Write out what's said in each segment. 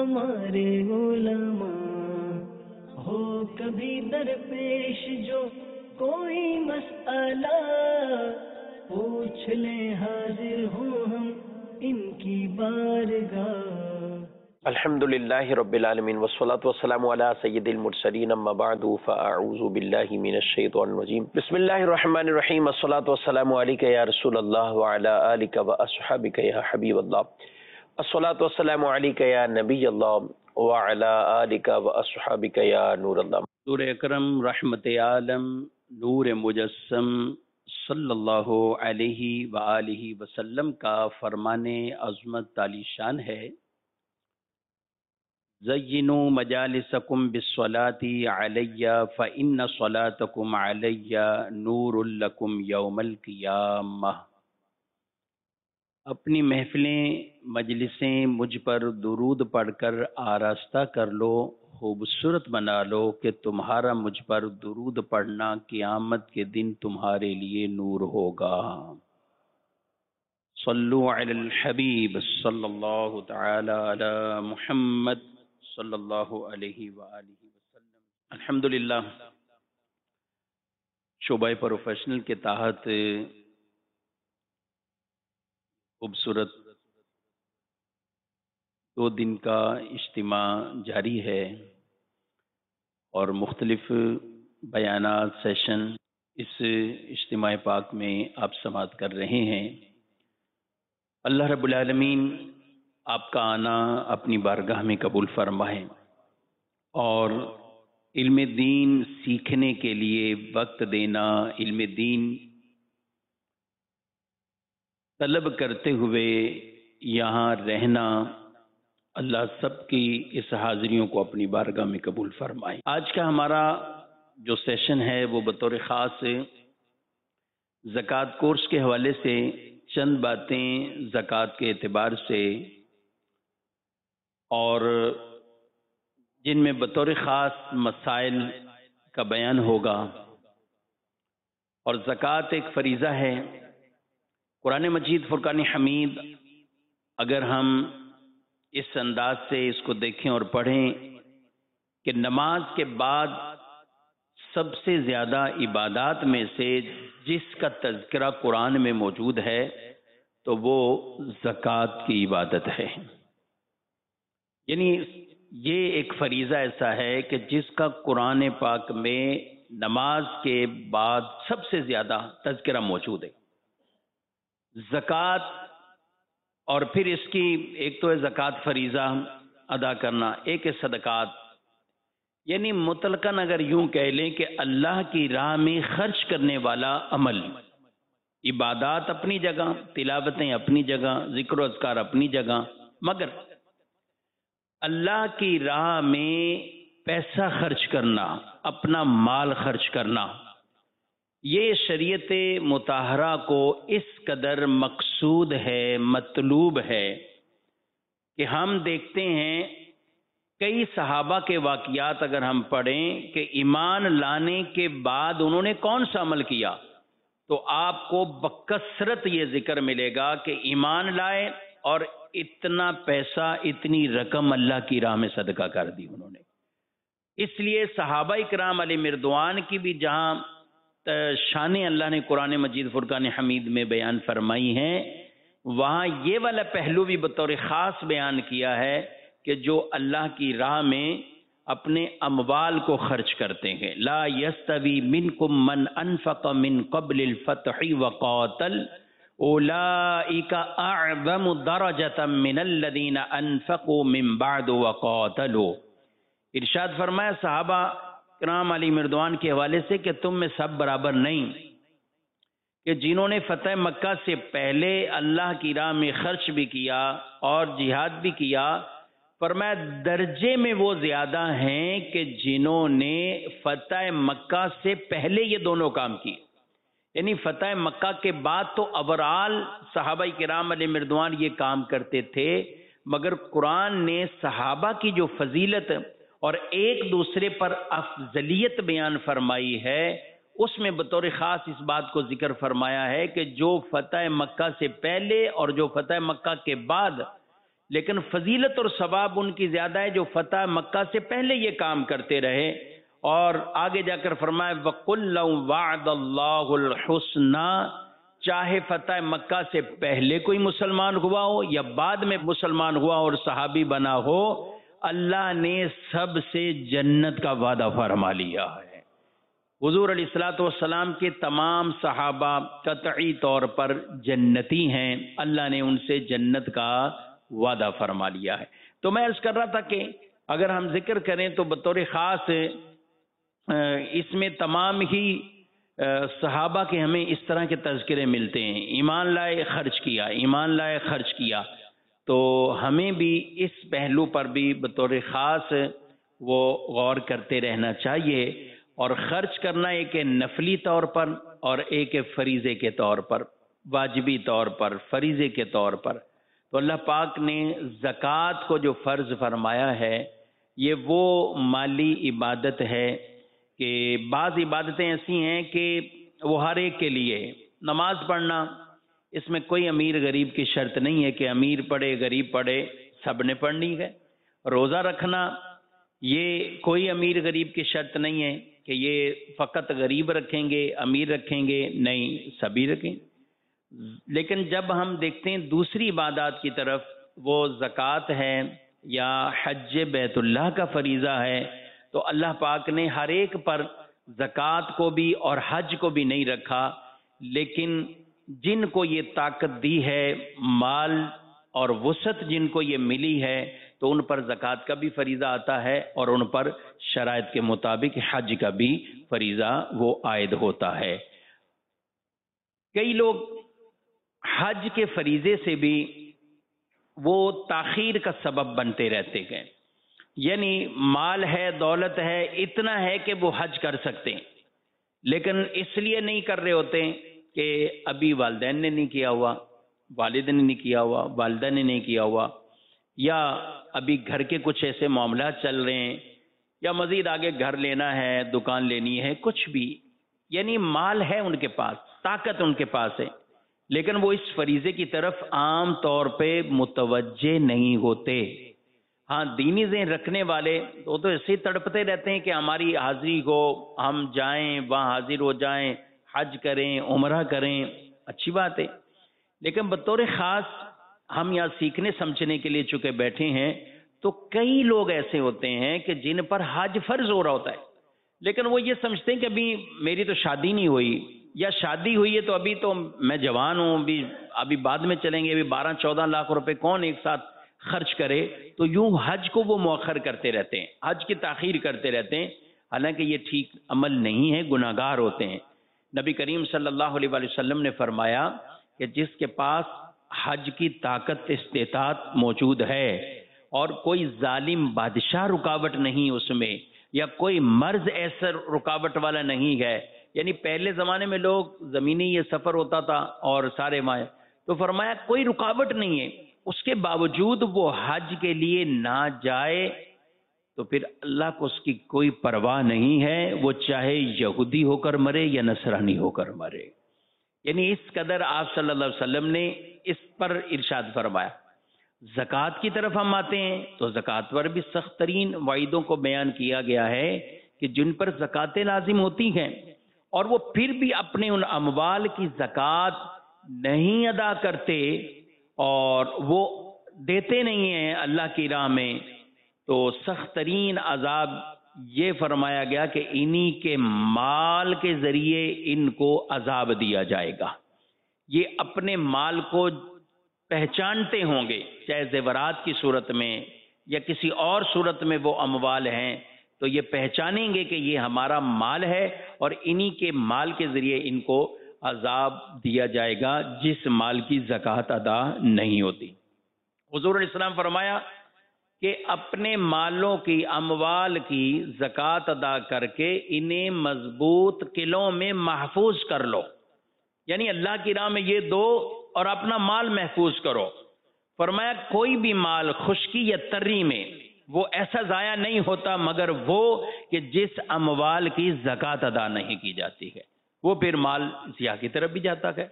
ہمارے علماء ہو کبھی درپیش جو کوئی مسئلہ پوچھ لیں حاضر ہوں ہم ان کی بارگاہ۔ الحمد للہ رب العالمین والصلاة والسلام علی سید المرسلین اما بعد فاعوذ باللہ من الشیطان الرجیم بسم اللہ الرحمن الرحیم الصلاة والسلام علیک یا رسول اللہ وعلی آلک واصحابک یا حبیب اللہ الصلاة والسلام علیک یا نبی اللہ وعلی آلک واصحابک یا نور اللہ۔ حضور اکرم رحمت عالم نور مجسم صلی اللہ علیہ وآلہ وسلم کا فرمان عظمت عالی شان ہے، زینوا مجالسکم بالصلاة علی فإن صلاتکم علی نور لکم یوم القیامہ۔ اپنی محفلیں مجلسیں مجھ پر درود پڑھ کر آراستہ کر لو، خوبصورت بنا لو کہ تمہارا مجھ پر درود پڑھنا قیامت کے دن تمہارے لیے نور ہوگا۔ صلو علی الحبیب صلی اللہ تعالی علی محمد صلی اللہ علیہ وآلہ وسلم۔ الحمدللہ شعبہ پروفیشنل کے تحت خوبصورت 2 دن کا اجتماع جاری ہے اور مختلف بیانات سیشن اس اجتماع پاک میں آپ سماعت کر رہے ہیں۔ اللہ رب العالمین آپ کا آنا اپنی بارگاہ میں قبول فرمائے اور علم دین سیکھنے کے لیے وقت دینا، علم دین طلب کرتے ہوئے یہاں رہنا، اللہ سب کی اس حاضریوں کو اپنی بارگاہ میں قبول فرمائے۔ آج کا ہمارا جو سیشن ہے وہ بطور خاص زکوٰۃ کورس کے حوالے سے چند باتیں زکوٰۃ کے اعتبار سے اور جن میں بطور خاص مسائل کا بیان ہوگا۔ اور زکوٰۃ ایک فریضہ ہے۔ قرآن مجید فرقان حمید اگر ہم اس انداز سے اس کو دیکھیں اور پڑھیں کہ نماز کے بعد سب سے زیادہ عبادات میں سے جس کا تذکرہ قرآن میں موجود ہے تو وہ زکوٰۃ کی عبادت ہے۔ یعنی یہ ایک فریضہ ایسا ہے کہ جس کا قرآن پاک میں نماز کے بعد سب سے زیادہ تذکرہ موجود ہے۔ زکوٰۃ اور پھر اس کی ایک تو ہے زکوٰۃ فریضہ ادا کرنا، ایک ہے صدقات، یعنی مطلقاً اگر یوں کہہ لیں کہ اللہ کی راہ میں خرچ کرنے والا عمل، عبادات اپنی جگہ، تلاوتیں اپنی جگہ، ذکر و اذکار اپنی جگہ، مگر اللہ کی راہ میں پیسہ خرچ کرنا، اپنا مال خرچ کرنا، یہ شریعت مطہرہ کو اس قدر مقصود ہے، مطلوب ہے کہ ہم دیکھتے ہیں کئی صحابہ کے واقعات اگر ہم پڑھیں کہ ایمان لانے کے بعد انہوں نے کون سا عمل کیا تو آپ کو بکثرت یہ ذکر ملے گا کہ ایمان لائے اور اتنا پیسہ، اتنی رقم اللہ کی راہ میں صدقہ کر دی انہوں نے۔ اس لیے صحابہ اکرام علیہ مردوان کی بھی جہاں شان اللہ نے قرآن مجید فرقان حمید میں بیان فرمائی ہیں، وہاں یہ والا پہلو بھی بطور خاص بیان کیا ہے کہ جو اللہ کی راہ میں اپنے اموال کو خرچ کرتے ہیں۔ لا یستوی منکم من انفق من قبل الفتح وقاتل اولئک اعظم درجۃ من الذین انفقوا من بعد وقاتلوا۔ ارشاد فرمایا صحابہ کرام علی مردوان کے حوالے سے کہ تم میں سب برابر نہیں، کہ جنہوں نے فتح مکہ سے پہلے اللہ کی راہ میں خرچ بھی کیا اور جہاد بھی کیا، فرمایا درجے میں وہ زیادہ ہیں کہ جنہوں نے فتح مکہ سے پہلے یہ دونوں کام کیے۔ یعنی فتح مکہ کے بعد تو اوورال صحابہ کرام علیہ مردوان یہ کام کرتے تھے، مگر قرآن نے صحابہ کی جو فضیلت اور ایک دوسرے پر افضلیت بیان فرمائی ہے، اس میں بطور خاص اس بات کو ذکر فرمایا ہے کہ جو فتح مکہ سے پہلے اور جو فتح مکہ کے بعد لیکن فضیلت اور ثواب ان کی زیادہ ہے جو فتح مکہ سے پہلے یہ کام کرتے رہے، اور آگے جا کر فرمائے وَقُلًّا وَعَدَ اللَّهُ الْحُسْنَى، چاہے فتح مکہ سے پہلے کوئی مسلمان ہوا ہو یا بعد میں مسلمان ہوا اور صحابی بنا ہو، اللہ نے سب سے جنت کا وعدہ فرما لیا ہے۔ حضور علیہ الصلوۃ والسلام کے تمام صحابہ قطعی طور پر جنتی ہیں، اللہ نے ان سے جنت کا وعدہ فرما لیا ہے۔ تو میں عرض کر رہا تھا کہ اگر ہم ذکر کریں تو بطور خاص اس میں تمام ہی صحابہ کے ہمیں اس طرح کے تذکرے ملتے ہیں، ایمان لائے خرچ کیا، ایمان لائے خرچ کیا، تو ہمیں بھی اس پہلو پر بھی بطور خاص وہ غور کرتے رہنا چاہیے، اور خرچ کرنا ایک نفلی طور پر اور ایک فریضے کے طور پر، واجبی طور پر، فریضے کے طور پر۔ تو اللہ پاک نے زکوٰۃ کو جو فرض فرمایا ہے، یہ وہ مالی عبادت ہے کہ بعض عبادتیں ایسی ہیں کہ وہ ہر ایک کے لیے، نماز پڑھنا اس میں کوئی امیر غریب کی شرط نہیں ہے کہ امیر پڑھے غریب پڑھے، سب نے پڑھنی ہے۔ روزہ رکھنا یہ کوئی امیر غریب کی شرط نہیں ہے کہ یہ فقط غریب رکھیں گے امیر رکھیں گے، نہیں، سبھی رکھیں۔ لیکن جب ہم دیکھتے ہیں دوسری عبادات کی طرف، وہ زکوٰۃ ہے یا حج بیت اللہ کا فریضہ ہے، تو اللہ پاک نے ہر ایک پر زکوٰۃ کو بھی اور حج کو بھی نہیں رکھا، لیکن جن کو یہ طاقت دی ہے، مال اور وسعت جن کو یہ ملی ہے، تو ان پر زکوٰۃ کا بھی فریضہ آتا ہے، اور ان پر شرائط کے مطابق حج کا بھی فریضہ وہ عائد ہوتا ہے۔ کئی لوگ حج کے فریضے سے بھی وہ تاخیر کا سبب بنتے رہتے ہیں، یعنی مال ہے، دولت ہے، اتنا ہے کہ وہ حج کر سکتے ہیں، لیکن اس لیے نہیں کر رہے ہوتے کہ ابھی والدین نے نہیں کیا ہوا، والد نے نہیں کیا ہوا، والدہ نے نہیں کیا ہوا، یا ابھی گھر کے کچھ ایسے معاملات چل رہے ہیں، یا مزید آگے گھر لینا ہے، دکان لینی ہے، کچھ بھی، یعنی مال ہے ان کے پاس، طاقت ان کے پاس ہے، لیکن وہ اس فریضے کی طرف عام طور پہ متوجہ نہیں ہوتے۔ ہاں، دینی ذہن رکھنے والے وہ تو ایسے ہی تڑپتے رہتے ہیں کہ ہماری حاضری ہو، ہم جائیں وہاں حاضر ہو جائیں، حج کریں، عمرہ کریں، اچھی بات ہے، لیکن بطور خاص ہم یہاں سیکھنے سمجھنے کے لیے چونکہ بیٹھے ہیں، تو کئی لوگ ایسے ہوتے ہیں کہ جن پر حج فرض ہو رہا ہوتا ہے، لیکن وہ یہ سمجھتے ہیں کہ ابھی میری تو شادی نہیں ہوئی، یا شادی ہوئی ہے تو ابھی تو میں جوان ہوں، ابھی بعد میں چلیں گے، ابھی 12-14 لاکھ روپے کون ایک ساتھ خرچ کرے، تو یوں حج کو وہ مؤخر کرتے رہتے ہیں، حج کی تاخیر کرتے رہتے ہیں، حالانکہ یہ ٹھیک عمل نہیں ہے، گناہ گار ہوتے ہیں۔ نبی کریم صلی اللہ علیہ وآلہ وسلم نے فرمایا کہ جس کے پاس حج کی طاقت استطاعت موجود ہے اور کوئی ظالم بادشاہ رکاوٹ نہیں اس میں، یا کوئی مرض ایسا رکاوٹ والا نہیں ہے، یعنی پہلے زمانے میں لوگ زمینی یہ سفر ہوتا تھا اور سارے ماہ، تو فرمایا کوئی رکاوٹ نہیں ہے، اس کے باوجود وہ حج کے لیے نہ جائے تو پھر اللہ کو اس کی کوئی پرواہ نہیں ہے، وہ چاہے یہودی ہو کر مرے یا نصرانی ہو کر مرے۔ یعنی اس قدر آپ صلی اللہ علیہ وسلم نے اس پر ارشاد فرمایا۔ زکوٰۃ کی طرف ہم آتے ہیں تو زکوٰۃ پر بھی سخت ترین وعیدوں کو بیان کیا گیا ہے کہ جن پر زکوٰۃیں لازم ہوتی ہیں اور وہ پھر بھی اپنے ان اموال کی زکوٰۃ نہیں ادا کرتے اور وہ دیتے نہیں ہیں اللہ کی راہ میں، تو سخت ترین عذاب یہ فرمایا گیا کہ انہی کے مال کے ذریعے ان کو عذاب دیا جائے گا۔ یہ اپنے مال کو پہچانتے ہوں گے، چاہے زیورات کی صورت میں یا کسی اور صورت میں وہ اموال ہیں، تو یہ پہچانیں گے کہ یہ ہمارا مال ہے اور انہی کے مال کے ذریعے ان کو عذاب دیا جائے گا جس مال کی زکوٰۃ ادا نہیں ہوتی۔ حضور علیہ السلام فرمایا کہ اپنے مالوں کی، اموال کی زکوٰۃ ادا کر کے انہیں مضبوط قلعوں میں محفوظ کر لو، یعنی اللہ کی راہ میں یہ دو اور اپنا مال محفوظ کرو۔ فرمایا کوئی بھی مال خشکی یا تری میں وہ ایسا ضائع نہیں ہوتا مگر وہ کہ جس اموال کی زکوٰۃ ادا نہیں کی جاتی ہے، وہ پھر مال ضیاء کی طرف بھی جاتا ہے۔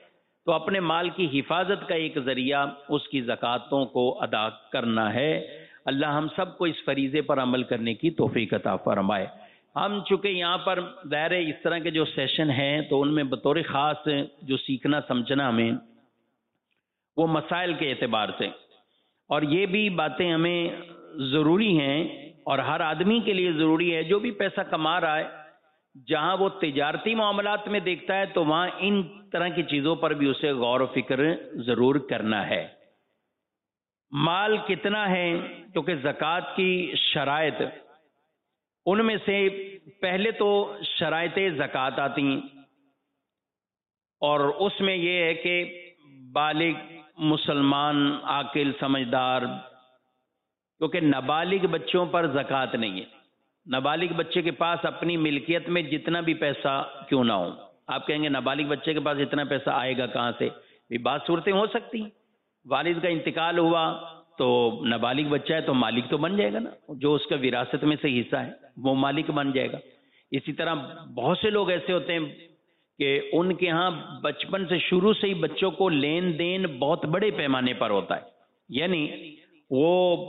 تو اپنے مال کی حفاظت کا ایک ذریعہ اس کی زکوٰتوں کو ادا کرنا ہے۔ اللہ ہم سب کو اس فریضے پر عمل کرنے کی توفیق عطا فرمائے۔ ہم چونکہ یہاں پر ظاہر ہے اس طرح کے جو سیشن ہیں تو ان میں بطور خاص جو سیکھنا سمجھنا ہمیں وہ مسائل کے اعتبار سے، اور یہ بھی باتیں ہمیں ضروری ہیں اور ہر آدمی کے لیے ضروری ہے جو بھی پیسہ کما رہا ہے، جہاں وہ تجارتی معاملات میں دیکھتا ہے تو وہاں ان طرح کی چیزوں پر بھی اسے غور و فکر ضرور کرنا ہے۔ مال کتنا ہے، کیونکہ زکوٰۃ کی شرائط، ان میں سے پہلے تو شرائط زکوٰۃ آتی ہیں، اور اس میں یہ ہے کہ بالغ مسلمان عاقل سمجھدار، کیونکہ نابالغ بچوں پر زکوٰۃ نہیں ہے۔ نابالغ بچے کے پاس اپنی ملکیت میں جتنا بھی پیسہ کیوں نہ ہو، آپ کہیں گے نابالغ بچے کے پاس اتنا پیسہ آئے گا کہاں سے؟ بھی بعض صورتیں ہو سکتی ہیں، والد کا انتقال ہوا تو نابالغ بچہ ہے تو مالک تو بن جائے گا نا، جو اس کا وراثت میں سے حصہ ہے وہ مالک بن جائے گا۔ اسی طرح بہت سے لوگ ایسے ہوتے ہیں کہ ان کے ہاں بچپن سے شروع سے ہی بچوں کو لین دین بہت بڑے پیمانے پر ہوتا ہے، یعنی وہ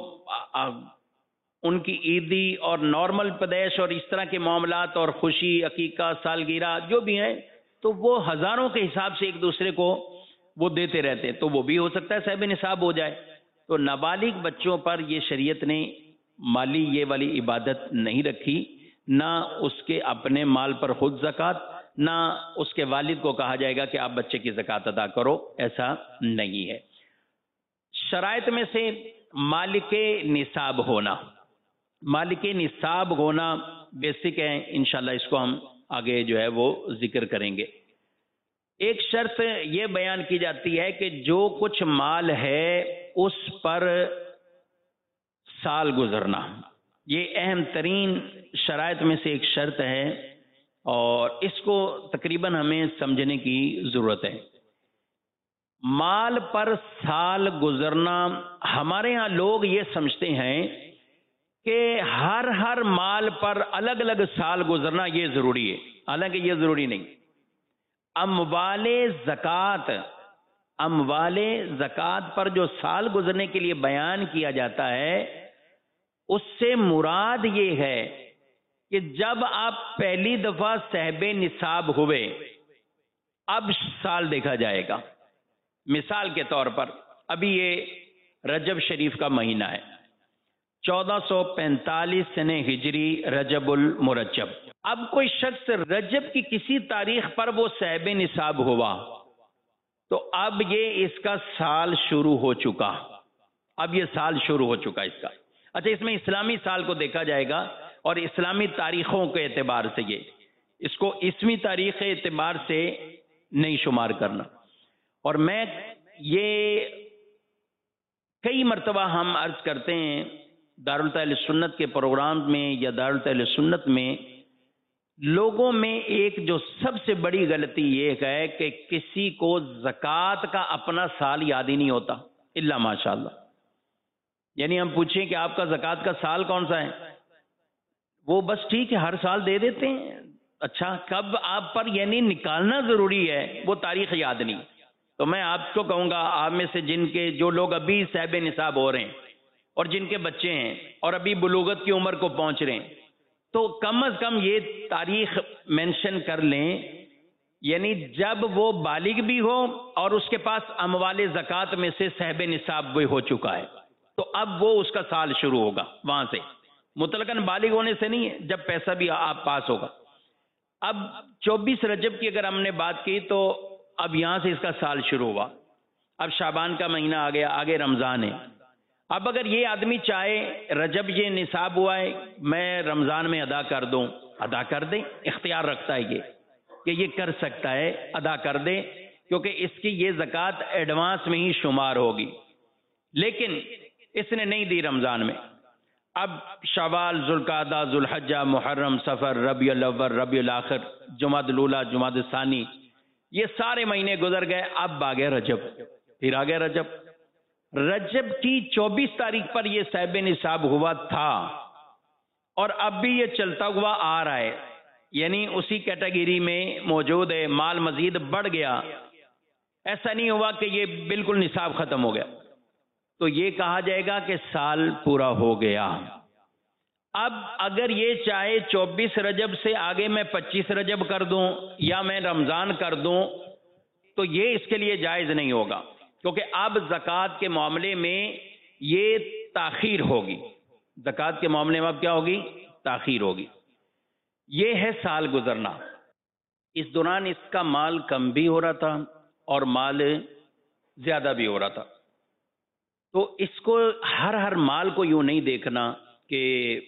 ان کی عیدی اور نارمل پیدائش اور اس طرح کے معاملات اور خوشی عقیقہ سالگرہ جو بھی ہیں تو وہ ہزاروں کے حساب سے ایک دوسرے کو وہ دیتے رہتے ہیں، تو وہ بھی ہو سکتا ہے صاحب نصاب ہو جائے۔ تو نابالغ بچوں پر یہ شریعت نے مالی یہ والی عبادت نہیں رکھی، نہ اس کے اپنے مال پر خود زکوٰۃ، نہ اس کے والد کو کہا جائے گا کہ آپ بچے کی زکوٰۃ ادا کرو، ایسا نہیں ہے۔ شرائط میں سے مالک نصاب ہونا، مالک نصاب ہونا بیسک ہے، انشاءاللہ اس کو ہم آگے جو ہے وہ ذکر کریں گے۔ ایک شرط یہ بیان کی جاتی ہے کہ جو کچھ مال ہے اس پر سال گزرنا، یہ اہم ترین شرائط میں سے ایک شرط ہے، اور اس کو تقریباً ہمیں سمجھنے کی ضرورت ہے۔ مال پر سال گزرنا، ہمارے ہاں لوگ یہ سمجھتے ہیں کہ ہر مال پر الگ الگ سال گزرنا یہ ضروری ہے، حالانکہ یہ ضروری نہیں۔ اموال زکوٰۃ پر جو سال گزرنے کے لیے بیان کیا جاتا ہے اس سے مراد یہ ہے کہ جب آپ پہلی دفعہ صاحب نصاب ہوئے اب سال دیکھا جائے گا۔ مثال کے طور پر ابھی یہ رجب شریف کا مہینہ ہے، 1445 سنہ ہجری رجب المرجب۔ اب کوئی شخص رجب کی کسی تاریخ پر وہ صاحب نصاب ہوا تو اب یہ اس کا سال شروع ہو چکا، اب یہ سال شروع ہو چکا اس کا۔ اچھا، اس میں اسلامی سال کو دیکھا جائے گا اور اسلامی تاریخوں کے اعتبار سے، یہ اس کو اسمی تاریخ کے اعتبار سے نہیں شمار کرنا۔ اور میں یہ کئی مرتبہ ہم عرض کرتے ہیں دارالتحل سنت کے پروگرام میں یا دارالتحل سنت میں، لوگوں میں ایک جو سب سے بڑی غلطی یہ ہے کہ کسی کو زکوٰۃ کا اپنا سال یاد ہی نہیں ہوتا الا ماشاءاللہ۔ یعنی ہم پوچھیں کہ آپ کا زکوٰۃ کا سال کون سا ہے، وہ بس ٹھیک ہے ہر سال دے دیتے ہیں۔ اچھا، کب آپ پر یعنی نکالنا ضروری ہے وہ تاریخ یاد نہیں۔ تو میں آپ کو کہوں گا، آپ میں سے جن کے جو لوگ ابھی صاحب نصاب ہو رہے ہیں اور جن کے بچے ہیں اور ابھی بلوغت کی عمر کو پہنچ رہے ہیں، تو کم از کم یہ تاریخ مینشن کر لیں، یعنی جب وہ بالغ بھی ہو اور اس کے پاس اموال زکوٰۃ میں سے صاحب نصاب بھی ہو چکا ہے، تو اب وہ اس کا سال شروع ہوگا وہاں سے، مطلقاً بالغ ہونے سے نہیں ہے، جب پیسہ بھی آپ پاس ہوگا۔ اب 24 رجب کی اگر ہم نے بات کی تو اب یہاں سے اس کا سال شروع ہوا، اب شعبان کا مہینہ آ گیا، آگے رمضان ہے۔ اب اگر یہ آدمی چاہے رجب یہ نصاب ہوا ہے میں رمضان میں ادا کر دوں، ادا کر دے، اختیار رکھتا ہے یہ کہ یہ کر سکتا ہے، ادا کر دے، کیونکہ اس کی یہ زکوٰۃ ایڈوانس میں ہی شمار ہوگی۔ لیکن اس نے نہیں دی رمضان میں، اب شوال، ذوالقعدہ، ذوالحجہ، محرم، صفر، ربیع الاول، ربیع الاخر، جمادی الاولیٰ، جمادی الثانی، یہ سارے مہینے گزر گئے، اب آ گیا رجب، پھر آ گیا رجب۔ رجب کی 24 تاریخ پر یہ صاحب نصاب ہوا تھا اور اب بھی یہ چلتا ہوا آ رہا ہے، یعنی اسی کیٹیگری میں موجود ہے، مال مزید بڑھ گیا، ایسا نہیں ہوا کہ یہ بالکل نصاب ختم ہو گیا، تو یہ کہا جائے گا کہ سال پورا ہو گیا۔ اب اگر یہ چاہے 24 رجب سے آگے میں 25 رجب کر دوں یا میں رمضان کر دوں تو یہ اس کے لیے جائز نہیں ہوگا، کیونکہ اب زکوٰۃ کے معاملے میں یہ تاخیر ہوگی۔ زکوٰۃ کے معاملے میں اب کیا ہوگی؟ تاخیر ہوگی۔ یہ ہے سال گزرنا۔ اس دوران اس کا مال کم بھی ہو رہا تھا اور مال زیادہ بھی ہو رہا تھا، تو اس کو ہر مال کو یوں نہیں دیکھنا کہ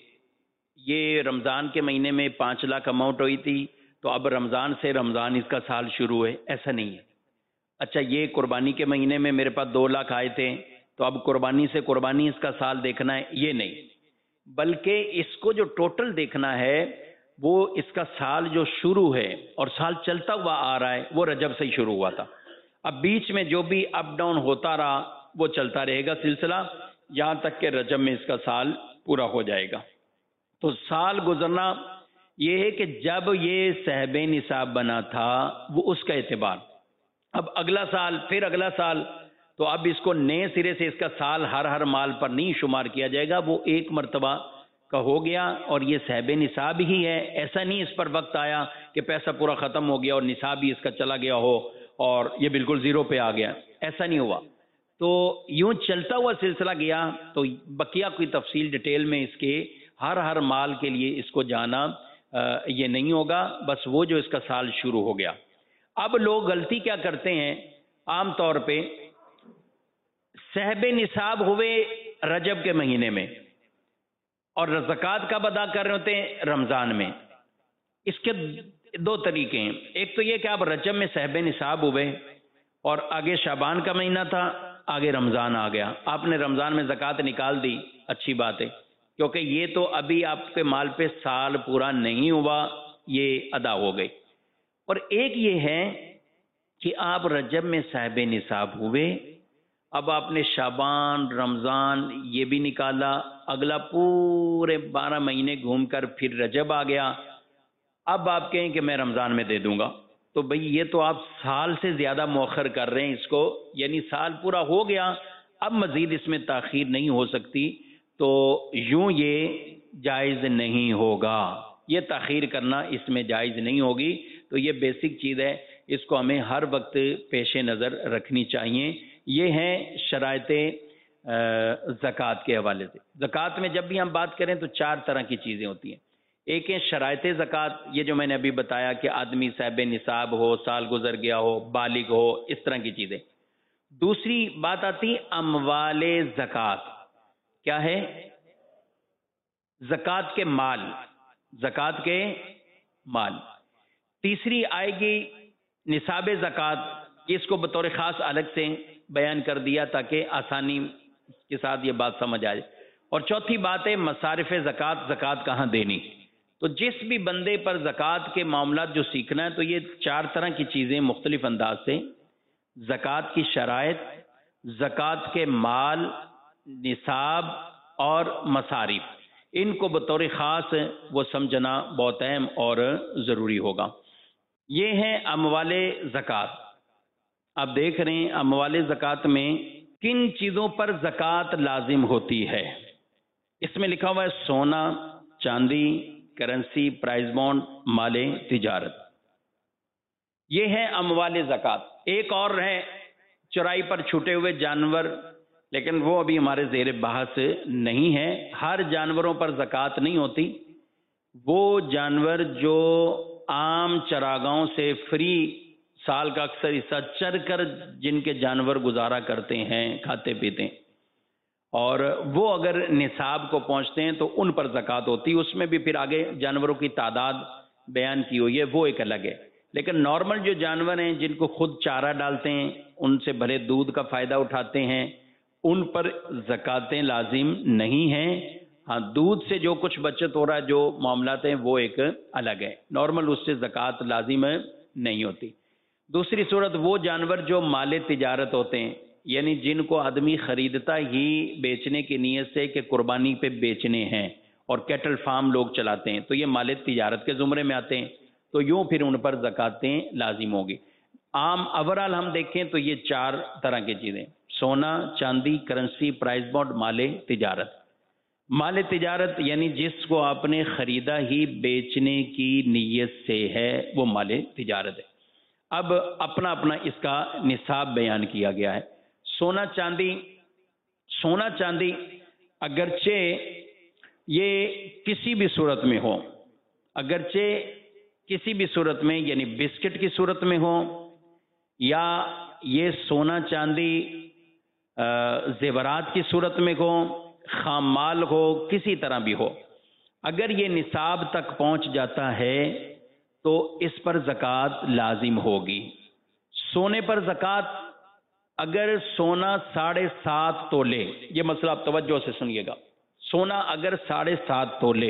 یہ رمضان کے مہینے میں 5 لاکھ اماؤنٹ ہوئی تھی تو اب رمضان سے رمضان اس کا سال شروع ہے، ایسا نہیں ہے۔ اچھا یہ قربانی کے مہینے میں میرے پاس 2 لاکھ آئے تھے تو اب قربانی سے قربانی اس کا سال دیکھنا ہے، یہ نہیں، بلکہ اس کو جو ٹوٹل دیکھنا ہے وہ اس کا سال جو شروع ہے اور سال چلتا ہوا آ رہا ہے وہ رجب سے ہی شروع ہوا تھا۔ اب بیچ میں جو بھی اپ ڈاؤن ہوتا رہا وہ چلتا رہے گا سلسلہ، یہاں تک کہ رجب میں اس کا سال پورا ہو جائے گا۔ تو سال گزرنا یہ ہے کہ جب یہ صاحب نصاب بنا تھا وہ اس کا اعتبار، اب اگلا سال پھر اگلا سال، تو اب اس کو نئے سرے سے اس کا سال ہر مال پر نہیں شمار کیا جائے گا، وہ ایک مرتبہ کا ہو گیا اور یہ صاحب نصاب ہی ہے۔ ایسا نہیں اس پر وقت آیا کہ پیسہ پورا ختم ہو گیا اور نصاب ہی اس کا چلا گیا ہو اور یہ بالکل زیرو پہ آ گیا، ایسا نہیں ہوا۔ تو یوں چلتا ہوا سلسلہ گیا، تو بقیہ کوئی تفصیل ڈیٹیل میں اس کے ہر مال کے لیے اس کو جانا یہ نہیں ہوگا، بس وہ جو اس کا سال شروع ہو گیا۔ اب لوگ غلطی کیا کرتے ہیں عام طور پہ، صاحب نصاب ہوئے رجب کے مہینے میں اور زکوٰۃ کب ادا کر رہے ہوتے ہیں؟ رمضان میں۔ اس کے 2 طریقے ہیں، ایک تو یہ کہ آپ رجب میں صاحب نصاب ہوئے اور آگے شعبان کا مہینہ تھا، آگے رمضان آ گیا، آپ نے رمضان میں زکوٰۃ نکال دی، اچھی بات ہے، کیونکہ یہ تو ابھی آپ کے مال پہ سال پورا نہیں ہوا، یہ ادا ہو گئی۔ اور ایک یہ ہے کہ آپ رجب میں صاحب نصاب ہوئے، اب آپ نے شعبان رمضان یہ بھی نکالا، اگلا پورے 12 مہینے گھوم کر پھر رجب آ گیا، اب آپ کہیں کہ میں رمضان میں دے دوں گا، تو بھئی یہ تو آپ سال سے زیادہ مؤخر کر رہے ہیں اس کو، یعنی سال پورا ہو گیا اب مزید اس میں تاخیر نہیں ہو سکتی، تو یوں یہ جائز نہیں ہوگا، یہ تاخیر کرنا اس میں جائز نہیں ہوگی۔ تو یہ بیسک چیز ہے، اس کو ہمیں ہر وقت پیش نظر رکھنی چاہیے۔ یہ ہیں شرائط زکوٰۃ کے حوالے سے۔ زکوٰۃ میں جب بھی ہم بات کریں تو 4 طرح کی چیزیں ہوتی ہیں۔ ایک ہے شرائط زکوٰۃ، یہ جو میں نے ابھی بتایا کہ آدمی صاحب نصاب ہو، سال گزر گیا ہو، بالغ ہو، اس طرح کی چیزیں۔ دوسری بات آتی اموال زکوٰۃ، کیا ہے؟ زکوٰۃ کے مال، زکوٰۃ کے مال۔ تیسری آئے گی نصاب زکوٰۃ، اس کو بطور خاص الگ سے بیان کر دیا تاکہ آسانی کے ساتھ یہ بات سمجھ آ جائے۔ اور چوتھی بات ہے مصارف زکوٰۃ، زکوٰۃ کہاں دینی۔ تو جس بھی بندے پر زکوٰۃ کے معاملات جو سیکھنا ہے تو یہ 4 طرح کی چیزیں مختلف انداز سے، زکوٰۃ کی شرائط، زکوٰۃ کے مال، نصاب اور مصارف، ان کو بطور خاص وہ سمجھنا بہت اہم اور ضروری ہوگا۔ یہ ہے اموال زکوٰۃ۔ آپ دیکھ رہے ہیں اموال زکوٰۃ میں کن چیزوں پر زکوٰۃ لازم ہوتی ہے۔ اس میں لکھا ہوا ہے سونا، چاندی، کرنسی، پرائز بانڈ، مال تجارت، یہ ہے اموال زکوٰۃ۔ ایک اور ہے چرائی پر چھوٹے ہوئے جانور، لیکن وہ ابھی ہمارے زیر بحث نہیں ہے۔ ہر جانوروں پر زکوٰۃ نہیں ہوتی، وہ جانور جو عام چراگاہوں سے فری سال کا اکثر حصہ چر کر جن کے جانور گزارا کرتے ہیں، کھاتے پیتے ہیں، اور وہ اگر نصاب کو پہنچتے ہیں تو ان پر زکوٰۃ ہوتی ہے۔ اس میں بھی پھر آگے جانوروں کی تعداد بیان کی ہوئی ہے، وہ ایک الگ ہے۔ لیکن نارمل جو جانور ہیں جن کو خود چارہ ڈالتے ہیں، ان سے بھلے دودھ کا فائدہ اٹھاتے ہیں، ان پر زکوٰۃیں لازم نہیں ہیں۔ ہاں دودھ سے جو کچھ بچت ہو رہا ہے، جو معاملات ہیں، وہ ایک الگ ہے، نارمل اس سے زکوٰۃ لازم نہیں ہوتی۔ دوسری صورت وہ جانور جو مال تجارت ہوتے ہیں، یعنی جن کو آدمی خریدتا ہی بیچنے کی نیت سے کہ قربانی پہ بیچنے ہیں، اور کیٹل فارم لوگ چلاتے ہیں، تو یہ مال تجارت کے زمرے میں آتے ہیں، تو یوں پھر ان پر زکوٰۃیں لازم ہوگی۔ عام اوورال ہم دیکھیں تو یہ 4 طرح کی چیزیں: سونا، چاندی، کرنسی، پرائز بانڈ، مال تجارت۔ مال تجارت یعنی جس کو آپ نے خریدا ہی بیچنے کی نیت سے ہے، وہ مال تجارت ہے۔ اب اپنا اپنا اس کا نصاب بیان کیا گیا ہے۔ سونا چاندی اگرچہ یہ کسی بھی صورت میں ہو، یعنی بسکٹ کی صورت میں ہو، یا یہ سونا چاندی زیورات کی صورت میں ہو، خام مال ہو، کسی طرح بھی ہو، اگر یہ نصاب تک پہنچ جاتا ہے تو اس پر زکوٰۃ لازم ہوگی۔ سونے پر زکوٰۃ، اگر سونا 7.5 تولے، یہ مسئلہ آپ توجہ سے سنیے گا، سونا اگر 7.5 تولے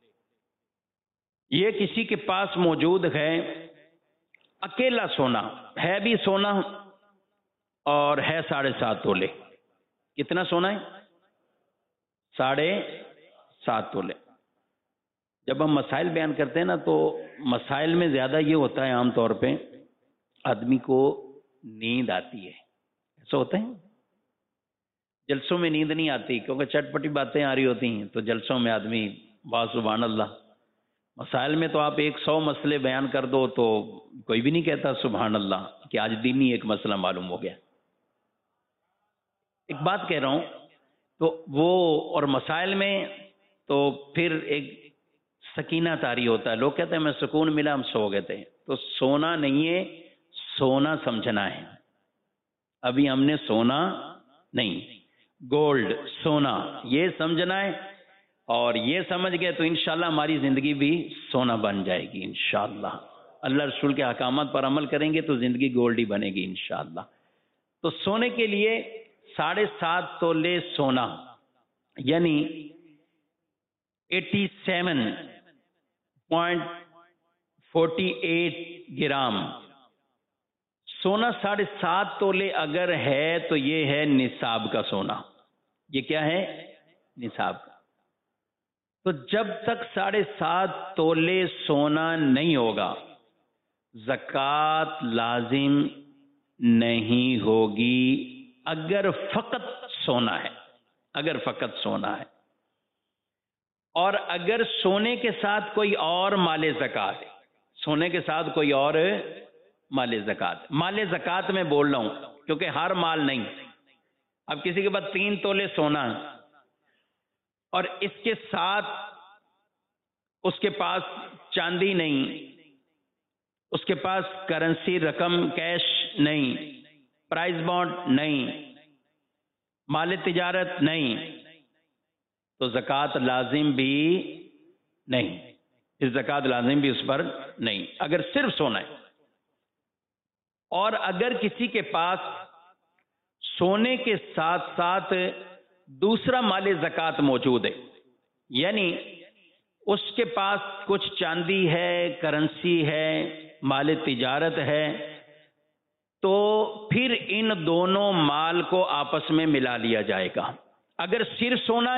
یہ کسی کے پاس موجود ہے، اکیلا سونا ہے، بھی سونا اور ہے 7.5 تولے، کتنا سونا ہے؟ 7.5 تولے۔ جب ہم مسائل بیان کرتے ہیں نا تو مسائل میں زیادہ یہ ہوتا ہے عام طور پہ آدمی کو نیند آتی ہے، ایسا ہوتا ہے؟ جلسوں میں نیند نہیں آتی کیونکہ چٹ پٹی باتیں آ رہی ہوتی ہیں، تو جلسوں میں آدمی سبحان اللہ، مسائل میں تو آپ 100 مسئلے بیان کر دو تو کوئی بھی نہیں کہتا سبحان اللہ کہ آج دینی ایک مسئلہ معلوم ہو گیا۔ ایک بات کہہ رہا ہوں تو وہ، اور مسائل میں تو پھر ایک سکینہ طاری ہوتا ہے، لوگ کہتے ہیں میں سکون ملا، ہم سو گئے تھے، تو سونا نہیں ہے، سونا سمجھنا ہے۔ ابھی ہم نے سونا نہیں، گولڈ، سونا یہ سمجھنا ہے، اور یہ سمجھ گئے تو انشاءاللہ ہماری زندگی بھی سونا بن جائے گی انشاءاللہ۔ اللہ رسول کے احکامات پر عمل کریں گے تو زندگی گولڈ ہی بنے گی انشاءاللہ۔ تو سونے کے لیے 7.5 تولے سونا یعنی 87.48 گرام سونا 7.5 تولے اگر ہے تو یہ ہے نصاب کا سونا۔ یہ کیا ہے؟ نصاب کا۔ تو جب تک 7.5 تولے سونا نہیں ہوگا زکوٰۃ لازم نہیں ہوگی، اگر فقط سونا ہے، اور اگر سونے کے ساتھ کوئی اور مال زکوٰۃ ہے، مال زکوٰۃ میں بول رہا ہوں کیونکہ ہر مال نہیں۔ اب کسی کے پاس 3 تولے سونا اور اس کے ساتھ اس کے پاس چاندی نہیں، اس کے پاس کرنسی رقم کیش نہیں، پرائز بانڈ نہیں، مال تجارت نہیں، تو زکوٰۃ لازم بھی نہیں، زکوٰۃ لازم بھی اس پر نہیں اگر صرف سونا ہے۔ اور اگر کسی کے پاس سونے کے ساتھ ساتھ دوسرا مال زکوٰۃ موجود ہے، یعنی اس کے پاس کچھ چاندی ہے، کرنسی ہے، مال تجارت ہے، تو پھر ان دونوں مال کو آپس میں ملا لیا جائے گا۔ اگر صرف سونا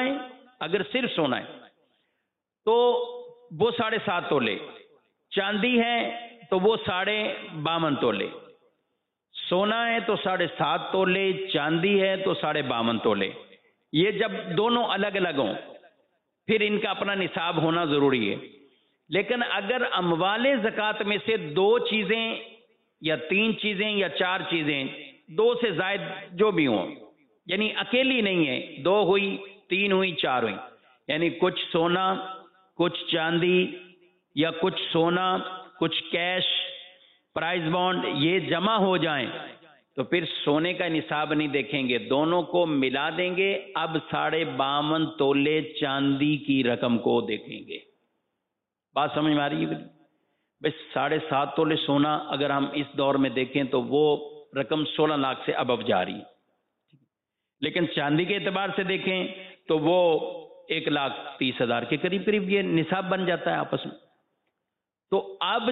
ہے تو وہ 7.5 تولے، چاندی ہے تو وہ 52.5 تولے، سونا ہے تو 7.5 تولے، چاندی ہے تو 52.5 تولے۔ یہ جب دونوں الگ الگ ہوں پھر ان کا اپنا نصاب ہونا ضروری ہے۔ لیکن اگر اموال زکوٰۃ میں سے 2 چیزیں یا 3 چیزیں یا 4 چیزیں، 2 سے زائد جو بھی ہوں، یعنی اکیلی نہیں ہے، 2 ہوئی، 3 ہوئی، 4 ہوئی، یعنی کچھ سونا، کچھ چاندی، یا کچھ سونا، کچھ کیش، پرائز بانڈ، یہ جمع ہو جائیں تو پھر سونے کا نصاب نہیں دیکھیں گے، دونوں کو ملا دیں گے، اب 52.5 تولے چاندی کی رقم کو دیکھیں گے۔ بات سمجھ میں آ رہی ہے؟ بس 7.5 تولے سونا اگر ہم اس دور میں دیکھیں تو وہ رقم 16 لاکھ سے ابو جا رہی ہے، لیکن چاندی کے اعتبار سے دیکھیں تو وہ 1,30,000 کے قریب یہ نصاب بن جاتا ہے آپس میں۔ تو اب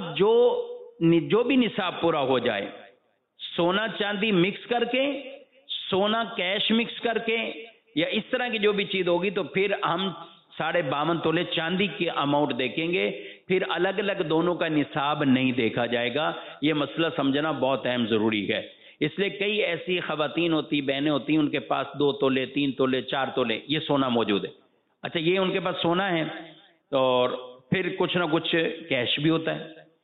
جو بھی نصاب پورا ہو جائے، سونا چاندی مکس کر کے، سونا کیش مکس کر کے، یا اس طرح کی جو بھی چیز ہوگی، تو پھر ہم 52.5 تولے چاندی کے اماؤنٹ دیکھیں گے، پھر الگ الگ دونوں کا نصاب نہیں دیکھا جائے گا۔ یہ مسئلہ سمجھنا بہت اہم ضروری ہے۔ اس لیے کئی ایسی خواتین ہوتی، بہنیں ہوتی ہیں، ان کے پاس 2 تولے 3 تولے 4 تولے یہ سونا موجود ہے۔ اچھا، یہ ان کے پاس سونا ہے اور پھر کچھ نہ کچھ کیش بھی ہوتا ہے،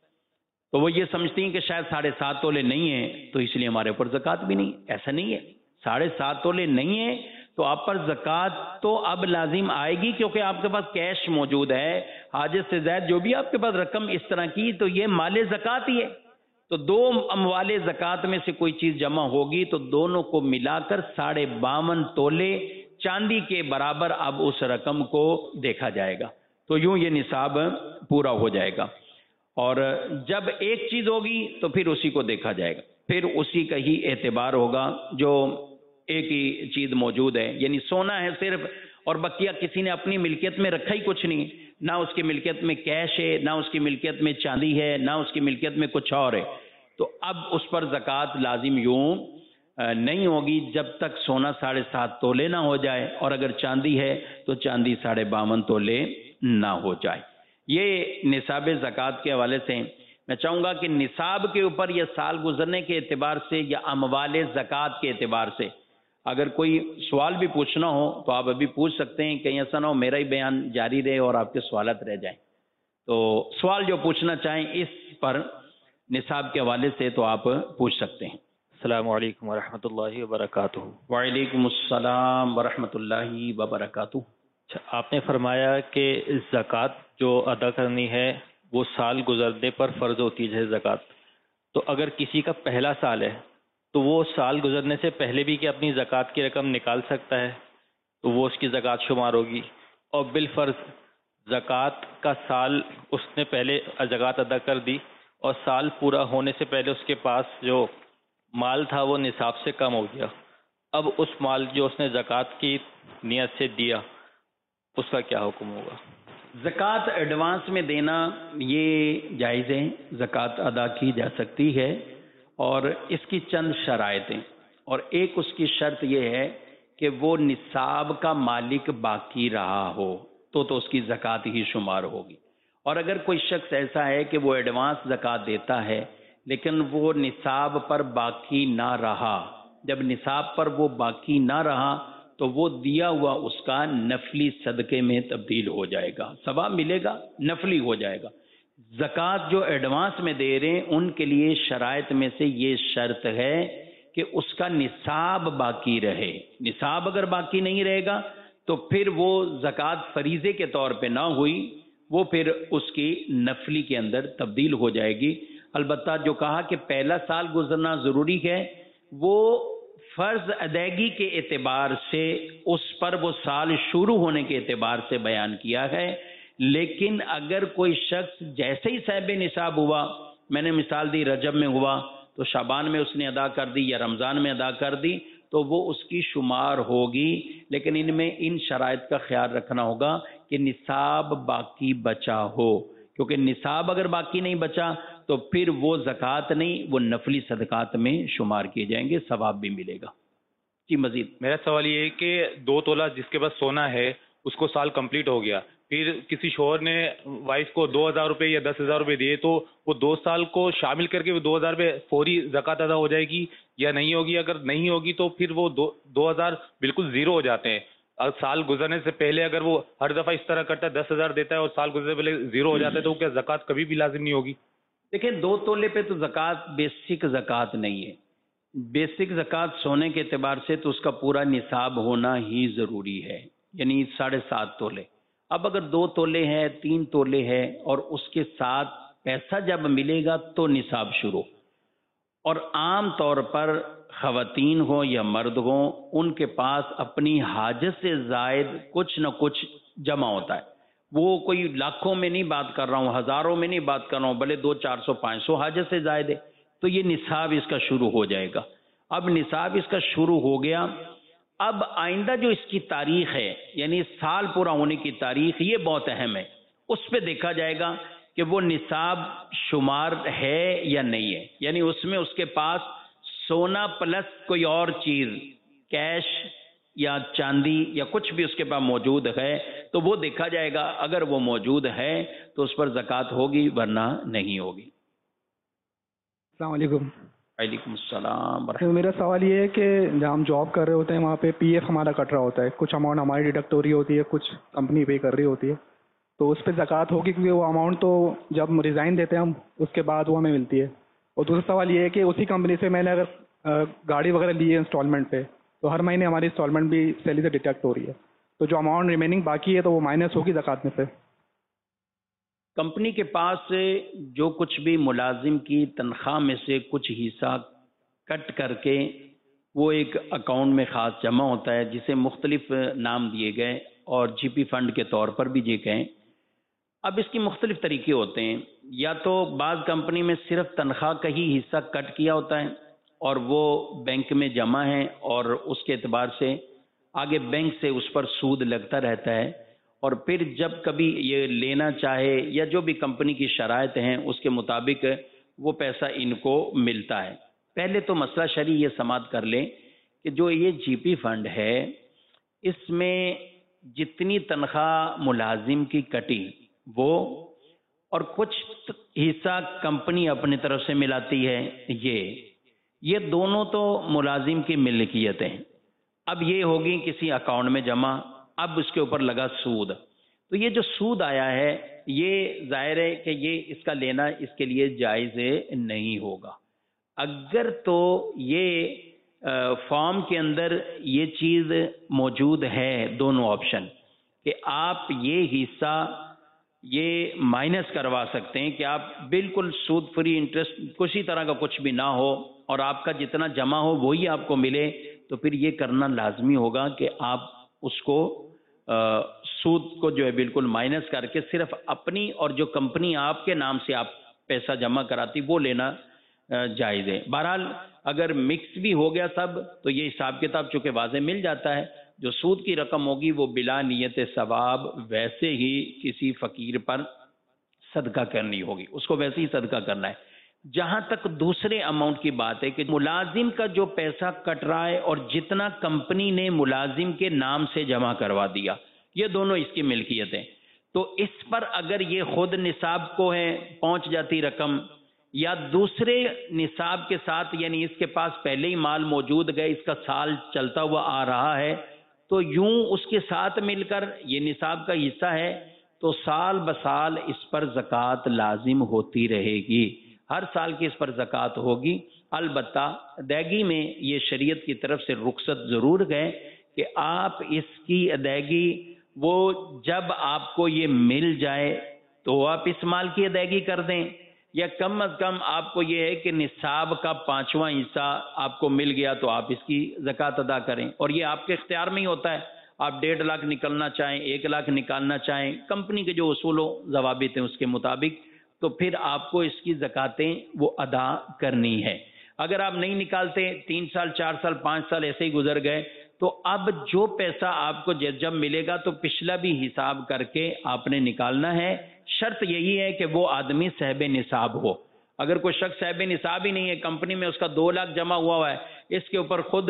تو وہ یہ سمجھتی ہیں کہ شاید 7.5 تولے نہیں ہیں تو اس لیے ہمارے اوپر زکوٰۃ بھی نہیں۔ ایسا نہیں ہے، 7.5 تولے نہیں ہیں تو آپ پر زکوٰۃ تو اب لازم آئے گی، کیونکہ آپ کے پاس کیش موجود ہے۔ حاجت سے زائد جو بھی آپ کے پاس رقم اس طرح کی، تو یہ مال زکوٰۃ ہی ہے۔ تو 2 اموال زکوٰۃ میں سے کوئی چیز جمع ہوگی تو دونوں کو ملا کر 52.5 تولے چاندی کے برابر اب اس رقم کو دیکھا جائے گا، تو یوں یہ نصاب پورا ہو جائے گا۔ اور جب ایک چیز ہوگی تو پھر اسی کو دیکھا جائے گا، پھر اسی کا ہی اعتبار ہوگا جو ایک ہی چیز موجود ہے، یعنی سونا ہے صرف اور بقیہ کسی نے اپنی ملکیت میں رکھا ہی کچھ نہیں، نہ اس کی ملکیت میں کیش ہے، نہ اس کی ملکیت میں چاندی ہے، نہ اس کی ملکیت میں کچھ اور ہے، تو اب اس پر زکوٰۃ لازم یوں نہیں ہوگی جب تک سونا 7.5 تولے نہ ہو جائے، اور اگر چاندی ہے تو چاندی 52.5 تولے نہ ہو جائے۔ یہ نصاب زکوٰۃ کے حوالے سے میں چاہوں گا کہ نصاب کے اوپر یا سال گزرنے کے اعتبار سے یا اموال زکوٰۃ کے اعتبار سے اگر کوئی سوال بھی پوچھنا ہو تو آپ ابھی پوچھ سکتے ہیں، کہیں ایسا نہ ہو میرا ہی بیان جاری رہے اور آپ کے سوالات رہ جائیں۔ تو سوال جو پوچھنا چاہیں اس پر نصاب کے حوالے سے تو آپ پوچھ سکتے ہیں۔ السلام علیکم ورحمۃ اللہ وبرکاتہ۔ وعلیکم السلام ورحمۃ اللہ وبرکاتہ۔ اچھا، آپ نے فرمایا کہ زکوٰۃ جو ادا کرنی ہے وہ سال گزرنے پر فرض ہوتی ہے زکوٰۃ، تو اگر کسی کا پہلا سال ہے تو وہ سال گزرنے سے پہلے بھی کیا اپنی زکوٰۃ کی رقم نکال سکتا ہے؟ تو وہ اس کی زکوٰۃ شمار ہوگی، اور بالفرض زکوٰۃ کا سال اس نے پہلے زکوٰۃ ادا کر دی اور سال پورا ہونے سے پہلے اس کے پاس جو مال تھا وہ نصاب سے کم ہو گیا، اب اس مال جو اس نے زکوٰۃ کی نیت سے دیا اس کا کیا حکم ہوگا؟ زکوٰۃ ایڈوانس میں دینا یہ جائز ہے، زکوٰۃ ادا کی جا سکتی ہے، اور اس کی چند شرائطیں، اور ایک اس کی شرط یہ ہے کہ وہ نصاب کا مالک باقی رہا ہو تو اس کی زکوٰۃ ہی شمار ہوگی۔ اور اگر کوئی شخص ایسا ہے کہ وہ ایڈوانس زکوٰۃ دیتا ہے لیکن وہ نصاب پر باقی نہ رہا، جب نصاب پر وہ باقی نہ رہا تو وہ دیا ہوا اس کا نفلی صدقے میں تبدیل ہو جائے گا، ثواب ملے گا، نفلی ہو جائے گا۔ زکوٰۃ جو ایڈوانس میں دے رہے ہیں ان کے لیے شرائط میں سے یہ شرط ہے کہ اس کا نصاب باقی رہے۔ نصاب اگر باقی نہیں رہے گا تو پھر وہ زکوٰۃ فریضے کے طور پہ نہ ہوئی، وہ پھر اس کی نفلی کے اندر تبدیل ہو جائے گی۔ البتہ جو کہا کہ پہلا سال گزرنا ضروری ہے، وہ فرض ادائیگی کے اعتبار سے اس پر وہ سال شروع ہونے کے اعتبار سے بیان کیا ہے، لیکن اگر کوئی شخص جیسے ہی صاحب نصاب ہوا، میں نے مثال دی رجب میں ہوا تو شعبان میں اس نے ادا کر دی یا رمضان میں ادا کر دی تو وہ اس کی شمار ہوگی، لیکن ان میں ان شرائط کا خیال رکھنا ہوگا کہ نصاب باقی بچا ہو، کیونکہ نصاب اگر باقی نہیں بچا تو پھر وہ زکوٰۃ نہیں، وہ نفلی صدقات میں شمار کیے جائیں گے، ثواب بھی ملے گا۔ جی مزید میرا سوال یہ ہے کہ 2 تولہ جس کے پاس سونا ہے اس کو سال کمپلیٹ ہو گیا، پھر کسی شوہر نے وائف کو 2,000 روپے یا 10,000 روپے دیے، تو وہ 2 سال کو شامل کر کے وہ 2,000 روپے فوری زکوٰۃ ادا ہو جائے گی یا نہیں ہوگی؟ اگر نہیں ہوگی تو پھر وہ 2,000 بالکل زیرو ہو جاتے ہیں۔ سال گزرنے سے پہلے اگر وہ ہر دفعہ اس طرح کرتا ہے 10,000 دیتا ہے اور سال گزرنے سے پہلے زیرو ہو جاتا ہے تو کیا زکوٰۃ کبھی بھی لازم نہیں ہوگی؟ دیکھیں 2 تولے پہ تو زکوٰۃ بیسک زکوٰۃ نہیں ہے، بیسک زکوٰۃ سونے کے اعتبار سے تو اس کا پورا نصاب ہونا ہی ضروری ہے، یعنی 7.5 تولے۔ اب اگر 2 تولے ہیں 3 تولے ہے اور اس کے ساتھ پیسہ جب ملے گا تو نصاب شروع، اور عام طور پر خواتین ہوں یا مرد ہوں ان کے پاس اپنی حاجت سے زائد کچھ نہ کچھ جمع ہوتا ہے، وہ کوئی لاکھوں میں نہیں بات کر رہا ہوں، ہزاروں میں نہیں بات کر رہا ہوں، بھلے 200 400 500 حاجت سے زائد ہے، تو یہ نصاب اس کا شروع ہو جائے گا۔ اب نصاب اس کا شروع ہو گیا، اب آئندہ جو اس کی تاریخ ہے یعنی سال پورا ہونے کی تاریخ، یہ بہت اہم ہے، اس پہ دیکھا جائے گا کہ وہ نصاب شمار ہے یا نہیں ہے، یعنی اس میں اس کے پاس سونا پلس کوئی اور چیز، کیش یا چاندی یا کچھ بھی اس کے پاس موجود ہے تو وہ دیکھا جائے گا، اگر وہ موجود ہے تو اس پر زکوٰۃ ہوگی ورنہ نہیں ہوگی۔ السلام علیکم۔ وعلیکم السلام میرا سوال یہ ہے کہ جہاں ہم جاب کر رہے ہوتے ہیں وہاں پہ پی ایف ہمارا کٹ رہا ہوتا ہے، کچھ اماؤنٹ ہماری ڈیڈکٹ ہو رہی ہوتی ہے، کچھ کمپنی پے کر رہی ہوتی ہے، تو اس پہ زکوٰۃ ہوگی کیونکہ وہ اماؤنٹ تو جب ہم ریزائن دیتے ہیں ہم اس کے بعد وہ ہمیں ملتی ہے۔ اور دوسرا سوال یہ ہے کہ اسی کمپنی سے میں نے اگر گاڑی وغیرہ لی ہے انسٹالمنٹ پہ تو ہر مہینے ہماری انسٹالمنٹ بھی سیلری سے ڈیڈکٹ ہو رہی ہے، تو جو اماؤنٹ ریمیننگ باقی ہے تو وہ مائنس ہوگی زکوٰۃ میں سے؟ کمپنی کے پاس سے جو کچھ بھی ملازم کی تنخواہ میں سے کچھ حصہ کٹ کر کے وہ ایک اکاؤنٹ میں خاص جمع ہوتا ہے جسے مختلف نام دیے گئے اور جی پی فنڈ کے طور پر بھی دیے گئے۔ اب اس کی مختلف طریقے ہوتے ہیں، یا تو بعض کمپنی میں صرف تنخواہ کا ہی حصہ کٹ کیا ہوتا ہے اور وہ بینک میں جمع ہے اور اس کے اعتبار سے آگے بینک سے اس پر سود لگتا رہتا ہے، اور پھر جب کبھی یہ لینا چاہے یا جو بھی کمپنی کی شرائط ہیں اس کے مطابق وہ پیسہ ان کو ملتا ہے۔ پہلے تو مسئلہ شرعی یہ سماعت کر لیں کہ جو یہ جی پی فنڈ ہے اس میں جتنی تنخواہ ملازم کی کٹی وہ اور کچھ حصہ کمپنی اپنی طرف سے ملاتی ہے، یہ دونوں تو ملازم کی ملکیت ہیں۔ اب یہ ہوگی کسی اکاؤنٹ میں جمع، اب اس کے اوپر لگا سود، تو یہ جو سود آیا ہے یہ ظاہر ہے کہ یہ اس کا لینا اس کے لیے جائز نہیں ہوگا۔ اگر تو یہ فارم کے اندر یہ چیز موجود ہے، دونوں آپشن، کہ آپ یہ حصہ یہ مائنس کروا سکتے ہیں کہ آپ بالکل سود فری انٹرسٹ کسی طرح کا کچھ بھی نہ ہو اور آپ کا جتنا جمع ہو وہی آپ کو ملے، تو پھر یہ کرنا لازمی ہوگا کہ آپ اس کو سود کو جو ہے بالکل مائنس کر کے صرف اپنی اور جو کمپنی آپ کے نام سے آپ پیسہ جمع کراتی وہ لینا جائز ہے۔ بہرحال اگر مکس بھی ہو گیا سب تو یہ حساب کتاب چونکہ واضح مل جاتا ہے، جو سود کی رقم ہوگی وہ بلا نیت ثواب ویسے ہی کسی فقیر پر صدقہ کرنی ہوگی، اس کو ویسے ہی صدقہ کرنا ہے۔ جہاں تک دوسرے اماؤنٹ کی بات ہے کہ ملازم کا جو پیسہ کٹ رہا ہے اور جتنا کمپنی نے ملازم کے نام سے جمع کروا دیا، یہ دونوں اس کی ملکیت ہیں، تو اس پر اگر یہ خود نصاب کو ہے پہنچ جاتی رقم یا دوسرے نصاب کے ساتھ، یعنی اس کے پاس پہلے ہی مال موجود گئے، اس کا سال چلتا ہوا آ رہا ہے، تو یوں اس کے ساتھ مل کر یہ نصاب کا حصہ ہے تو سال بسال اس پر زکوٰۃ لازم ہوتی رہے گی، ہر سال کی اس پر زکوٰۃ ہوگی۔ البتہ ادائیگی میں یہ شریعت کی طرف سے رخصت ضرور گئے کہ آپ اس کی ادائیگی وہ جب آپ کو یہ مل جائے تو آپ اس مال کی ادائیگی کر دیں، یا کم از کم آپ کو یہ ہے کہ نصاب کا 5واں حصہ آپ کو مل گیا تو آپ اس کی زکوٰۃ ادا کریں، اور یہ آپ کے اختیار میں ہی ہوتا ہے، آپ 1.5 لاکھ نکلنا چاہیں، 1 لاکھ نکالنا چاہیں، کمپنی کے جو اصول و ضوابط ہیں اس کے مطابق، تو پھر آپ کو اس کی زکاتیں وہ ادا کرنی ہے۔ اگر آپ نہیں نکالتے، 3 سال 4 سال 5 سال ایسے ہی گزر گئے، تو اب جو پیسہ آپ کو جب ملے گا تو پچھلا بھی حساب کر کے آپ نے نکالنا ہے۔ شرط یہی ہے کہ وہ آدمی صاحب نصاب ہو۔ اگر کوئی شخص صاحب نصاب ہی نہیں ہے، کمپنی میں اس کا 2 لاکھ جمع ہوا ہے، اس کے اوپر خود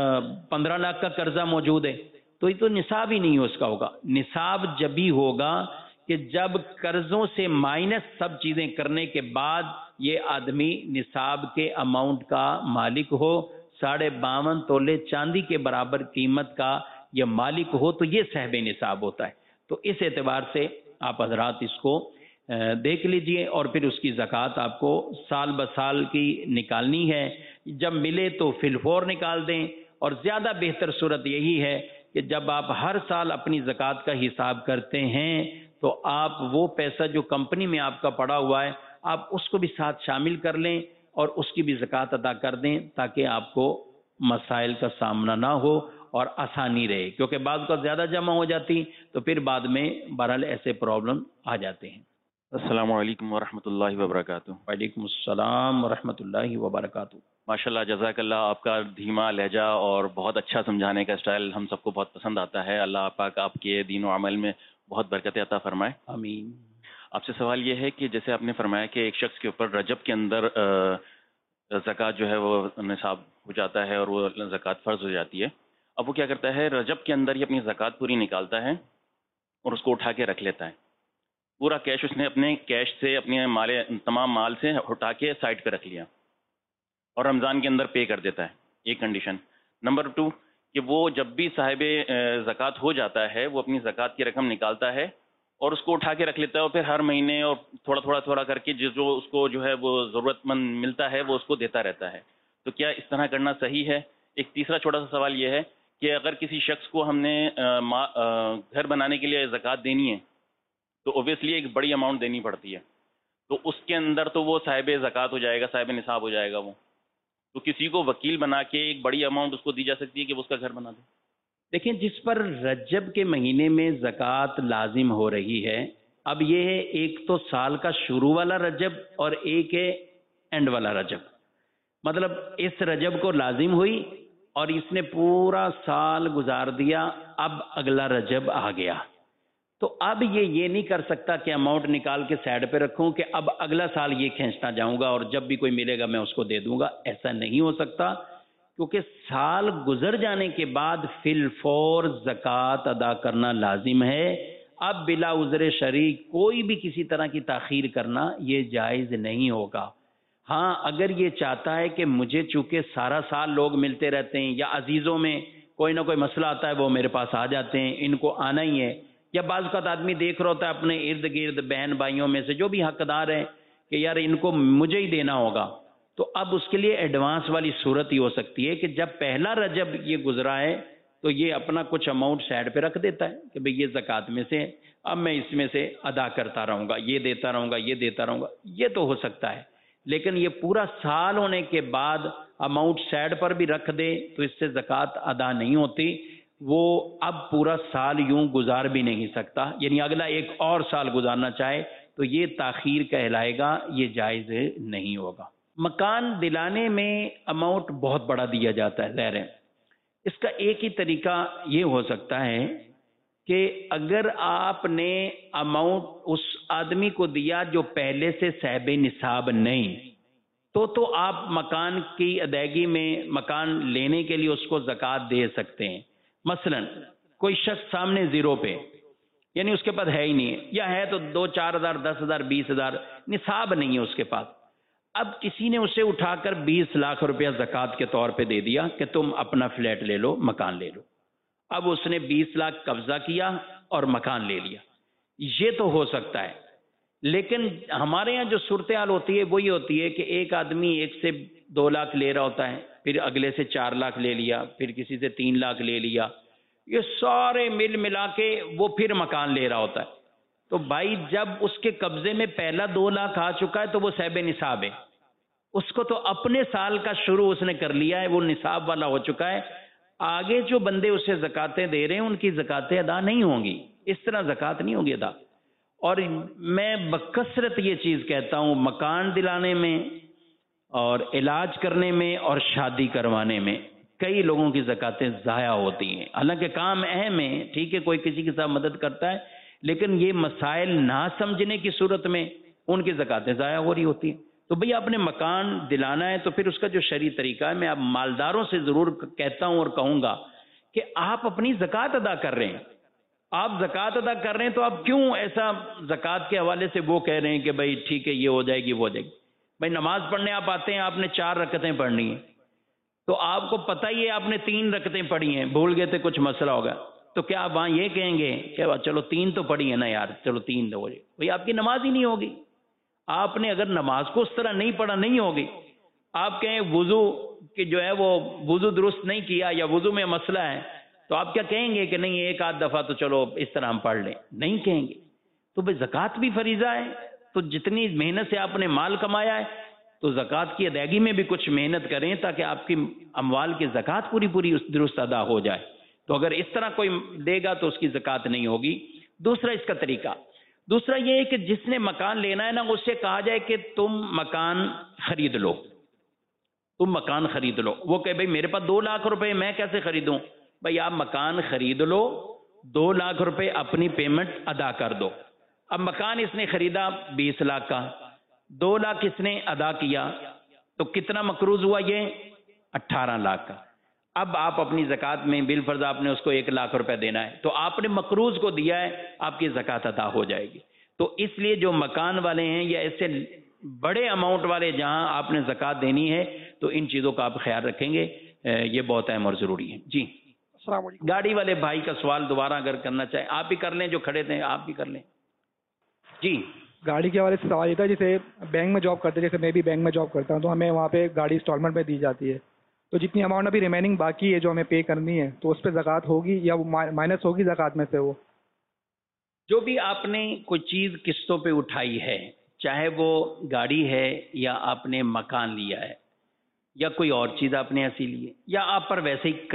15 لاکھ کا قرضہ موجود ہے، تو یہ تو نصاب ہی نہیں ہو اس کا ہوگا۔ نصاب جب ہی ہوگا کہ جب قرضوں سے مائنس سب چیزیں کرنے کے بعد یہ آدمی نصاب کے اماؤنٹ کا مالک ہو، 52.5 تولے چاندی کے برابر قیمت کا یہ مالک ہو، تو یہ صاحب نصاب ہوتا ہے۔ تو اس اعتبار سے آپ حضرات اس کو دیکھ لیجئے، اور پھر اس کی زکوٰۃ آپ کو سال بسال کی نکالنی ہے، جب ملے تو فی الفور نکال دیں، اور زیادہ بہتر صورت یہی ہے کہ جب آپ ہر سال اپنی زکوٰۃ کا حساب کرتے ہیں تو آپ وہ پیسہ جو کمپنی میں آپ کا پڑا ہوا ہے آپ اس کو بھی ساتھ شامل کر لیں اور اس کی بھی زکوٰۃ ادا کر دیں، تاکہ آپ کو مسائل کا سامنا نہ ہو اور آسانی رہے، کیونکہ بعض کا زیادہ جمع ہو جاتی تو پھر بعد میں بہرحال ایسے پرابلم آ جاتے ہیں۔ السلام علیکم ورحمۃ اللہ وبرکاتہ۔ وعلیکم السلام ورحمۃ اللہ وبرکاتہ۔ ماشاءاللہ، جزاک اللہ، آپ کا دھیما لہجہ اور بہت اچھا سمجھانے کا اسٹائل ہم سب کو بہت پسند آتا ہے۔ اللہ پاک آپ کے دین و عمل میں بہت برکت عطا فرمائے، آمین۔ آپ سے سوال یہ ہے کہ جیسے آپ نے فرمایا کہ ایک شخص کے اوپر رجب کے اندر زکوٰۃ جو ہے وہ نصاب ہو جاتا ہے اور وہ زکوٰۃ فرض ہو جاتی ہے، اب وہ کیا کرتا ہے، رجب کے اندر ہی اپنی زکوٰۃ پوری نکالتا ہے اور اس کو اٹھا کے رکھ لیتا ہے. پورا کیش اس نے اپنے کیش سے، اپنے تمام مال سے اٹھا کے سائڈ پہ رکھ لیا اور رمضان کے اندر پے کر دیتا ہے. ایک کنڈیشن. نمبر 2 کہ وہ جب بھی صاحب زکوٰۃ ہو جاتا ہے وہ اپنی زکوٰۃ کی رقم نکالتا ہے اور اس کو اٹھا کے رکھ لیتا ہے، اور پھر ہر مہینے اور تھوڑا کر کے جو اس کو جو ہے وہ ضرورت مند ملتا ہے وہ اس کو دیتا رہتا ہے. تو کیا اس طرح کرنا صحیح ہے؟ ایک تیسرا چھوٹا سا سوال یہ ہے کہ اگر کسی شخص کو ہم نے گھر بنانے کے لیے زکوٰۃ دینی ہے تو اوبیسلی ایک بڑی اماؤنٹ دینی پڑتی ہے، تو اس کے اندر تو وہ صاحب زکوٰۃ ہو جائے گا، صاحب نصاب ہو جائے گا وہ. تو کسی کو وکیل بنا کے ایک بڑی اماؤنٹ اس کو دی جا سکتی ہے کہ وہ اس کا گھر بنا دے. دیکھیں، جس پر رجب کے مہینے میں زکوٰۃ لازم ہو رہی ہے، اب یہ ہے ایک تو سال کا شروع والا رجب اور ایک ہے اینڈ والا رجب. مطلب اس رجب کو لازم ہوئی اور اس نے پورا سال گزار دیا، اب اگلا رجب آ گیا، تو اب یہ نہیں کر سکتا کہ اماؤنٹ نکال کے سائڈ پہ رکھوں کہ اب اگلا سال یہ کھینچتا جاؤں گا اور جب بھی کوئی ملے گا میں اس کو دے دوں گا. ایسا نہیں ہو سکتا، کیونکہ سال گزر جانے کے بعد فی الفور زکوٰۃ ادا کرنا لازم ہے. اب بلا عذر شرعی کوئی بھی کسی طرح کی تاخیر کرنا یہ جائز نہیں ہوگا. ہاں، اگر یہ چاہتا ہے کہ مجھے چونکہ سارا سال لوگ ملتے رہتے ہیں یا عزیزوں میں کوئی نہ کوئی مسئلہ آتا ہے وہ میرے پاس آ جاتے ہیں، ان کو آنا ہی ہے، یا بعض اوقات آدمی دیکھ رہا ہوتا ہے اپنے ارد گرد بہن بھائیوں میں سے جو بھی حقدار ہیں کہ یار ان کو مجھے ہی دینا ہوگا، تو اب اس کے لیے ایڈوانس والی صورت یہ ہو سکتی ہے کہ جب پہلا رجب یہ گزرا ہے تو یہ اپنا کچھ اماؤنٹ سائڈ پہ رکھ دیتا ہے کہ بھئی یہ زکوٰۃ میں سے اب میں اس میں سے ادا کرتا رہوں گا، یہ دیتا رہوں گا، یہ دیتا رہوں گا. یہ تو ہو سکتا ہے، لیکن یہ پورا سال ہونے کے بعد اماؤنٹ سائڈ پر بھی رکھ دے تو اس سے زکوٰۃ ادا نہیں ہوتی. وہ اب پورا سال یوں گزار بھی نہیں سکتا، یعنی اگلا ایک اور سال گزارنا چاہے تو یہ تاخیر کہلائے گا، یہ جائز نہیں ہوگا. مکان دلانے میں اماؤنٹ بہت بڑا دیا جاتا ہے، ظاہر ہے. اس کا ایک ہی طریقہ یہ ہو سکتا ہے کہ اگر آپ نے اماؤنٹ اس آدمی کو دیا جو پہلے سے صاحب نصاب نہیں، تو آپ مکان کی ادائیگی میں مکان لینے کے لیے اس کو زکوٰۃ دے سکتے ہیں. مثلا کوئی شخص سامنے زیرو پہ، یعنی اس کے پاس ہے ہی نہیں ہے، یا ہے تو 2-4 ہزار 10 ہزار 20 ہزار، نصاب نہیں ہے اس کے پاس. اب کسی نے اسے اٹھا کر 20 لاکھ روپیہ زکوٰۃ کے طور پہ دے دیا کہ تم اپنا فلیٹ لے لو، مکان لے لو. اب اس نے 20 لاکھ قبضہ کیا اور مکان لے لیا. یہ تو ہو سکتا ہے، لیکن ہمارے یہاں جو صورتحال ہوتی ہے وہ یہ ہوتی ہے کہ ایک آدمی 1 سے 2 لاکھ لے رہا ہوتا ہے، پھر اگلے سے 4 لاکھ لے لیا، پھر کسی سے 3 لاکھ لے لیا، یہ سارے ملا کے وہ پھر مکان لے رہا ہوتا ہے. تو بھائی جب اس کے قبضے میں پہلا 2 لاکھ آ چکا ہے تو وہ صاحب نصاب ہے، اس کو تو اپنے سال کا شروع اس نے کر لیا ہے، وہ نصاب والا ہو چکا ہے. آگے جو بندے اسے زکاتیں دے رہے ہیں ان کی زکاتیں ادا نہیں ہوں گی، اس طرح زکات نہیں ہوگی ادا. اور میں بکثرت یہ چیز کہتا ہوں، مکان دلانے میں اور علاج کرنے میں اور شادی کروانے میں کئی لوگوں کی زکاتیں ضائع ہوتی ہیں. حالانکہ کام اہم ہے، ٹھیک ہے، کوئی کسی کے ساتھ مدد کرتا ہے، لیکن یہ مسائل نہ سمجھنے کی صورت میں ان کی زکاتیں ضائع ہو رہی ہوتی ہیں. تو بھئی آپ نے مکان دلانا ہے تو پھر اس کا جو شرعی طریقہ ہے، میں اب مالداروں سے ضرور کہتا ہوں اور کہوں گا کہ آپ اپنی زکات ادا کر رہے ہیں، آپ زکات ادا کر رہے ہیں تو آپ کیوں ایسا زکات کے حوالے سے وہ کہہ رہے ہیں کہ بھئی ٹھیک ہے یہ ہو جائے گی وہ ہو جائے گی. بھئی نماز پڑھنے آپ آتے ہیں، آپ نے 4 رکعتیں پڑھنی ہیں، تو آپ کو پتہ ہی ہے آپ نے 3 رکعتیں پڑھی ہیں، بھول گئے تھے کچھ مسئلہ ہوگا، تو کیا آپ وہاں یہ کہیں گے کہ چلو 3 تو پڑھی ہے نا یار، چلو 3 ہو جائے؟ بھئی آپ کی نماز ہی نہیں ہوگی. آپ نے اگر نماز کو اس طرح نہیں پڑھا نہیں ہوگی. آپ کہیں وضو کہ جو ہے وہ وضو درست نہیں کیا یا وضو میں مسئلہ ہے، تو آپ کیا کہیں گے کہ نہیں 1-8 دفعہ تو چلو اس طرح ہم پڑھ لیں؟ نہیں کہیں گے. تو بھئی زکوٰۃ بھی فریضہ ہے، تو جتنی محنت سے آپ نے مال کمایا ہے تو زکوٰۃ کی ادائیگی میں بھی کچھ محنت کریں تاکہ آپ کی اموال کی زکوٰۃ پوری درست ادا ہو جائے. تو اگر اس طرح کوئی دے گا تو اس کی زکوٰۃ نہیں ہوگی. دوسرا اس کا طریقہ، دوسرا یہ ہے کہ جس نے مکان لینا ہے نا، اس سے کہا جائے کہ تم مکان خرید لو، تم مکان خرید لو. وہ کہ بھئی میرے پاس 2 لاکھ روپے میں کیسے خریدوں؟ بھئی آپ مکان خرید لو، 2 لاکھ روپے اپنی پیمنٹ ادا کر دو. اب مکان اس نے خریدا 20 لاکھ کا، 2 لاکھ اس نے ادا کیا، تو کتنا مقروض ہوا؟ یہ 18 لاکھ کا. اب آپ اپنی زکوٰۃ میں بالفرض آپ نے اس کو 1 لاکھ روپے دینا ہے تو آپ نے مقروض کو دیا ہے، آپ کی زکوٰۃ ادا ہو جائے گی. تو اس لیے جو مکان والے ہیں یا ایسے بڑے اماؤنٹ والے جہاں آپ نے زکوٰۃ دینی ہے تو ان چیزوں کا آپ خیال رکھیں گے، یہ بہت اہم اور ضروری ہے. جی السلام علیکم. گاڑی والے بھائی کا سوال دوبارہ اگر کرنا چاہیں آپ بھی کر لیں، جو کھڑے تھے آپ بھی کر لیں. جی گاڑی کے حوالے سے سوال یہ تھا، جیسے بینک میں جاب کرتے ہیں، جیسے میں بھی بینک میں جاب کرتا ہوں، تو ہمیں وہاں پہ گاڑی انسٹالمنٹ میں دی جاتی ہے. تو جتنی اماؤنٹ ابھی ریمیننگ باقی ہے جو ہمیں پے کرنی ہے تو اس پہ زکوٰۃ ہوگی یا وہ مائنس ہوگی زکوٰۃ میں سے؟ وہ جو بھی آپ نے کوئی چیز قسطوں پہ اٹھائی ہے، چاہے وہ گاڑی ہے یا آپ نے مکان لیا ہے یا کوئی اور چیز آپ نے ایسی لی ہے یا آپ پر ویسے ہی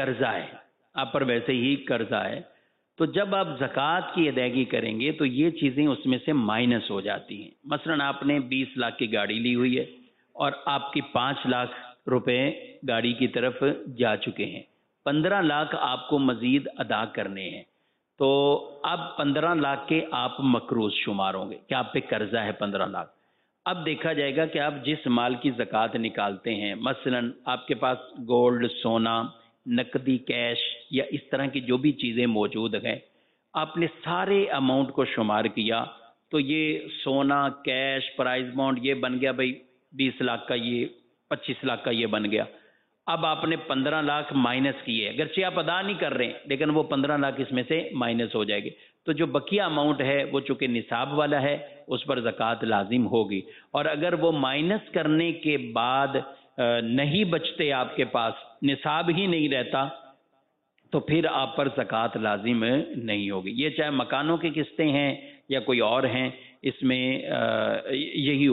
قرضہ ہے، تو جب آپ زکوٰۃ کی ادائیگی کریں گے تو یہ چیزیں اس میں سے مائنس ہو جاتی ہیں. مثلا آپ نے 20 لاکھ کی گاڑی لی ہوئی ہے اور آپ کی 5 لاکھ روپے گاڑی کی طرف جا چکے ہیں، 15 لاکھ آپ کو مزید ادا کرنے ہیں. تو اب 15 لاکھ کے آپ مقروض شمار ہوں گے کہ آپ پہ قرضہ ہے 15 لاکھ. اب دیکھا جائے گا کہ آپ جس مال کی زکوٰۃ نکالتے ہیں، مثلا آپ کے پاس گولڈ، سونا، نقدی، کیش یا اس طرح کی جو بھی چیزیں موجود ہیں، آپ نے سارے اماؤنٹ کو شمار کیا تو یہ سونا، کیش، پرائز بانڈ یہ بن گیا بھائی 20 لاکھ کا، یہ 25 لاکھ کا یہ بن گیا. اب آپ نے 15 لاکھ مائنس کیے، اگرچہ آپ ادا نہیں کر رہے ہیں لیکن وہ 15 لاکھ اس میں سے مائنس ہو جائے گی. تو جو بقیہ اماؤنٹ ہے وہ چونکہ نصاب والا ہے اس پر زکوٰۃ لازم ہوگی. اور اگر وہ مائنس کرنے کے بعد نہیں بچتے، آپ کے پاس نصاب ہی نہیں رہتا، تو پھر آپ پر زکوٰۃ لازم نہیں ہوگی. یہ چاہے مکانوں کی قسطیں ہیں یا کوئی اور ہیں، اس میں یہی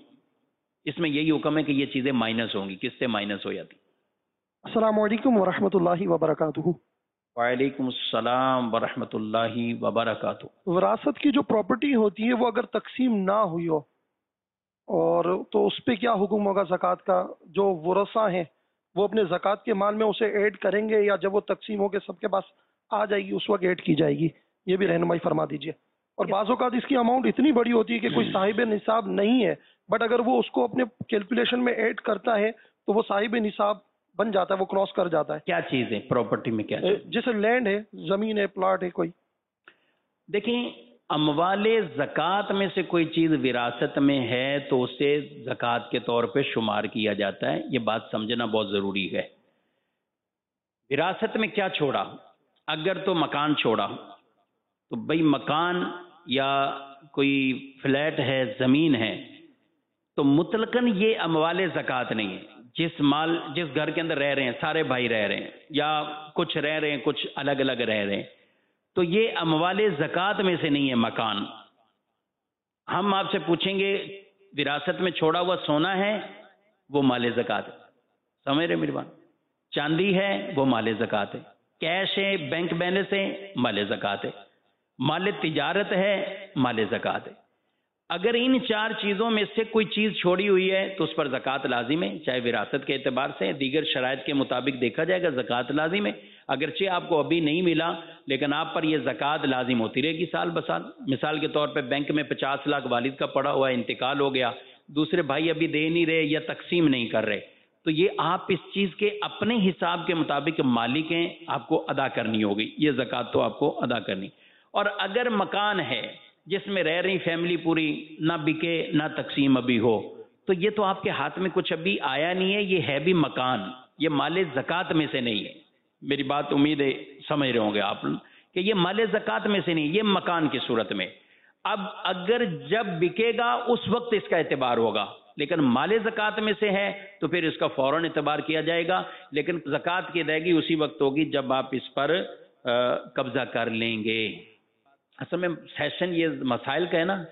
حکم ہے کہ یہ چیزیں مائنس ہوں گی، قسطیں مائنس ہو جاتی. السلام علیکم ورحمۃ اللہ وبرکاتہ. وعلیکم السلام ورحمۃ اللہ وبرکاتہ. وراثت کی جو پراپرٹی ہوتی ہے وہ اگر تقسیم نہ ہوئی ہو اور تو اس پہ کیا حکم ہوگا زکوٰۃ کا؟ جو ورثہ ہیں وہ اپنے زکوٰۃ کے مال میں اسے ایڈ کریں گے یا جب وہ تقسیم ہو کے سب کے پاس آ جائے گی اس وقت ایڈ کی جائے گی؟ یہ بھی رہنمائی فرما دیجیے. اور بعض اوقات اس کی اماؤنٹ اتنی بڑی ہوتی ہے کہ کوئی صاحب نصاب نہیں ہے، بٹ اگر وہ اس کو اپنے کیلکولیشن میں ایڈ کرتا ہے تو وہ صاحب نصاب بن جاتا ہے، وہ کراس کر جاتا ہے. کیا چیز ہے پراپرٹی میں؟ کیا چیز؟ جیسے لینڈ ہے، زمین ہے، پلاٹ ہے کوئی. دیکھیں اموال زکوٰۃ میں سے کوئی چیز وراثت میں ہے تو اسے زکوٰۃ کے طور پہ شمار کیا جاتا ہے. یہ بات سمجھنا بہت ضروری ہے. وراثت میں کیا چھوڑا؟ اگر تو مکان چھوڑا تو بھئی مکان یا کوئی فلیٹ ہے، زمین ہے، تو مطلقاً یہ اموال زکوٰۃ نہیں ہے. جس گھر کے اندر رہ رہے ہیں، سارے بھائی رہ رہے ہیں یا کچھ رہ رہے ہیں، کچھ الگ الگ رہ رہے ہیں، تو یہ اموال زکوٰۃ میں سے نہیں ہے مکان. ہم آپ سے پوچھیں گے وراثت میں چھوڑا ہوا سونا ہے وہ مال زکوٰۃ ہے، سمجھ رہے میری بات؟ چاندی ہے وہ مال زکوٰۃ ہے، کیش ہے، بینک بیلنس ہے، مال زکوٰۃ ہے، مال تجارت ہے، مال زکوٰۃ ہے. اگر ان 4 چیزوں میں سے کوئی چیز چھوڑی ہوئی ہے تو اس پر زکوٰۃ لازم ہے، چاہے وراثت کے اعتبار سے، دیگر شرائط کے مطابق دیکھا جائے گا زکوٰۃ لازم ہے. اگرچہ آپ کو ابھی نہیں ملا لیکن آپ پر یہ زکوٰۃ لازم ہوتی رہے گی سال بسال. مثال کے طور پہ بینک میں 50 لاکھ والد کا پڑا ہوا ہے، انتقال ہو گیا، دوسرے بھائی ابھی دے نہیں رہے یا تقسیم نہیں کر رہے، تو یہ آپ اس چیز کے اپنے حساب کے مطابق مالک ہیں، آپ کو ادا کرنی ہوگی یہ زکوٰۃ، تو آپ کو ادا کرنی. اور اگر مکان ہے جس میں رہ رہی فیملی پوری، نہ بکے نہ تقسیم ابھی ہو، تو یہ تو آپ کے ہاتھ میں کچھ ابھی آیا نہیں ہے، یہ ہے بھی مکان، یہ مال زکوٰۃ میں سے نہیں ہے. میری بات امید ہے سمجھ رہے ہوں گے آپ کہ یہ مال زکوٰۃ میں سے نہیں، یہ مکان کی صورت میں. اب اگر جب بکے گا اس وقت اس کا اعتبار ہوگا، لیکن مال زکوٰۃ میں سے ہے تو پھر اس کا فوراً اعتبار کیا جائے گا. لیکن زکوٰۃ کی ادائیگی اسی وقت ہوگی جب آپ اس پر قبضہ کر لیں گے. اصل میں سیشن یہ مسائل کا ہے نا،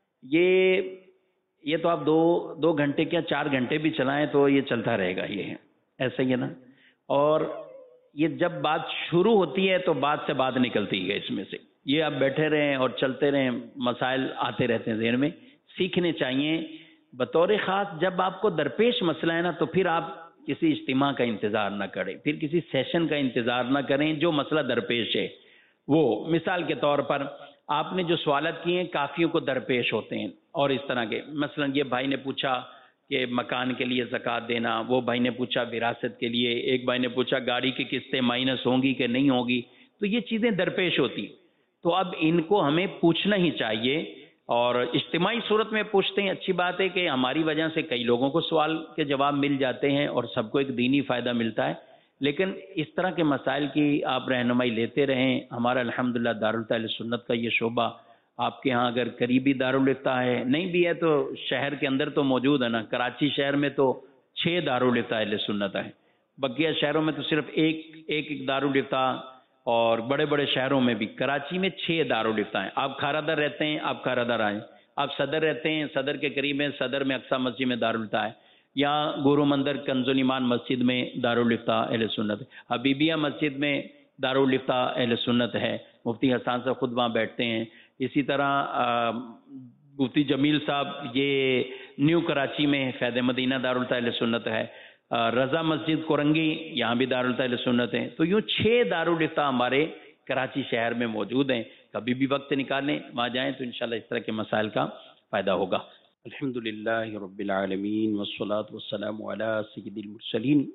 یہ تو آپ دو گھنٹے کیا 4 گھنٹے بھی چلائیں تو یہ چلتا رہے گا، یہ ایسا ہی ہے نا. اور یہ جب بات شروع ہوتی ہے تو بات سے بات نکلتی ہے اس میں سے. یہ آپ بیٹھے رہیں اور چلتے رہیں، مسائل آتے رہتے ہیں ذہن میں، سیکھنے چاہیے. بطور خاص جب آپ کو درپیش مسئلہ ہے نا تو پھر آپ کسی اجتماع کا انتظار نہ کریں، پھر کسی سیشن کا انتظار نہ کریں. جو مسئلہ درپیش ہے وہ، مثال کے طور پر آپ نے جو سوالات کیے ہیں کافیوں کو درپیش ہوتے ہیں اور اس طرح کے. مثلا یہ بھائی نے پوچھا کہ مکان کے لیے زکوٰۃ دینا، وہ بھائی نے پوچھا وراثت کے لیے، ایک بھائی نے پوچھا گاڑی کی قسطیں مائنس ہوں گی کہ نہیں ہوگی، تو یہ چیزیں درپیش ہوتی. تو اب ان کو ہمیں پوچھنا ہی چاہیے، اور اجتماعی صورت میں پوچھتے ہیں. اچھی بات ہے کہ ہماری وجہ سے کئی لوگوں کو سوال کے جواب مل جاتے ہیں اور سب کو ایک دینی فائدہ ملتا ہے. لیکن اس طرح کے مسائل کی آپ رہنمائی لیتے رہیں. ہمارا الحمدللہ دارالفتہ اہل سنت کا یہ شعبہ آپ کے ہاں اگر قریبی دارالفتہ ہے، نہیں بھی ہے تو شہر کے اندر تو موجود ہے نا. کراچی شہر میں تو 6 دارالفتہ اہل سنت ہیں، بقیہ شہروں میں تو صرف ایک دارالفتہ، اور بڑے بڑے شہروں میں بھی. کراچی میں 6 دارالفتہ ہیں. آپ کھارا در رہتے ہیں، آپ کھارا در آئیں. آپ صدر رہتے ہیں، صدر کے قریب ہیں، صدر میں اقصی مسجد میں دارالفتہ ہے. یا گورو مندر کنز ایمان مسجد میں دارالفتہ اہل سنت ہے. حبیبیہ مسجد میں دارالفتہ اہل سنت ہے. مفتی حسان صاحب خود وہاں بیٹھتے ہیں. اسی طرح مفتی جمیل صاحب یہ نیو کراچی میں فیض مدینہ دارالفتہ اہل سنت ہے. رضا مسجد کورنگی یہاں بھی دارالفتہ اہل سنت ہیں. تو یوں 6 دارالفتہ ہمارے کراچی شہر میں موجود ہیں. کبھی بھی وقت نکالیں وہاں جائیں تو انشاءاللہ اس طرح کے مسائل کا فائدہ ہوگا. الحمدللہ رب العالمین والصلاة والسلام علی سید المرسلین.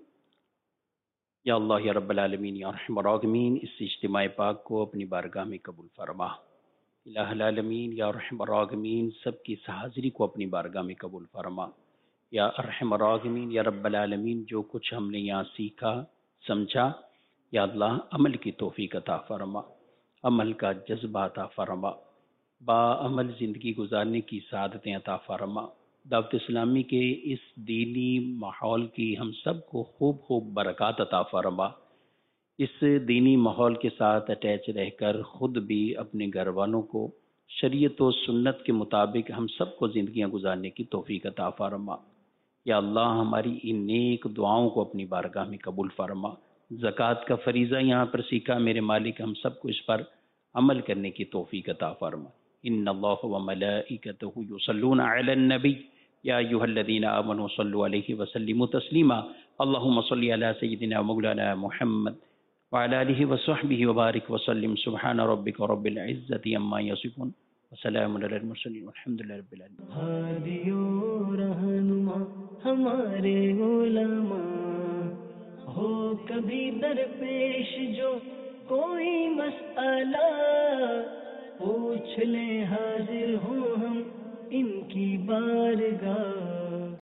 یا اللہ یا رب العالمین یا رحم الراحمین، اس اجتماع پاک کو اپنی بارگاہ میں قبول فرما. الہ العالمین یا رحم الراحمین، سب کی اس حاضری کو اپنی بارگاہ میں قبول فرما. یا ارحم الراحمین یا رب العالمین، جو کچھ ہم نے یہاں سیکھا سمجھا، یا اللہ عمل کی توفیق عطا فرما، عمل کا جذبہ عطا فرما، با عمل زندگی گزارنے کی سعادتیں عطا فرما. دعوت اسلامی کے اس دینی ماحول کی ہم سب کو خوب برکات عطا فرما. اس دینی ماحول کے ساتھ اٹیچ رہ کر خود بھی اپنے گھر والوں کو شریعت و سنت کے مطابق ہم سب کو زندگیاں گزارنے کی توفیق عطا فرما. یا اللہ ہماری ان نیک دعاؤں کو اپنی بارگاہ میں قبول فرما. زکوٰۃ کا فریضہ یہاں پر سیکھا میرے مالک، ہم سب کو اس پر عمل کرنے کی توفیق عطا فرما. ان اللہ و ملائکتہ یصلون علی النبی یا ایھا الذین آمنوا صلوا علیہ وسلموا تسلیما. اللهم صل علی سیدنا مولانا محمد وعلی آلہ وصحبہ وبارک وسلم. سبحان ربک رب العزۃ عما یصفون وسلام علی المرسلین والحمد للہ رب العالمین. ہادی و رہنما ہمارے علماء، ہو کبھی درپیش جو کوئی مسئلہ، پوچھ لیں حاضر ہوں ہم ان کی بارگاہ.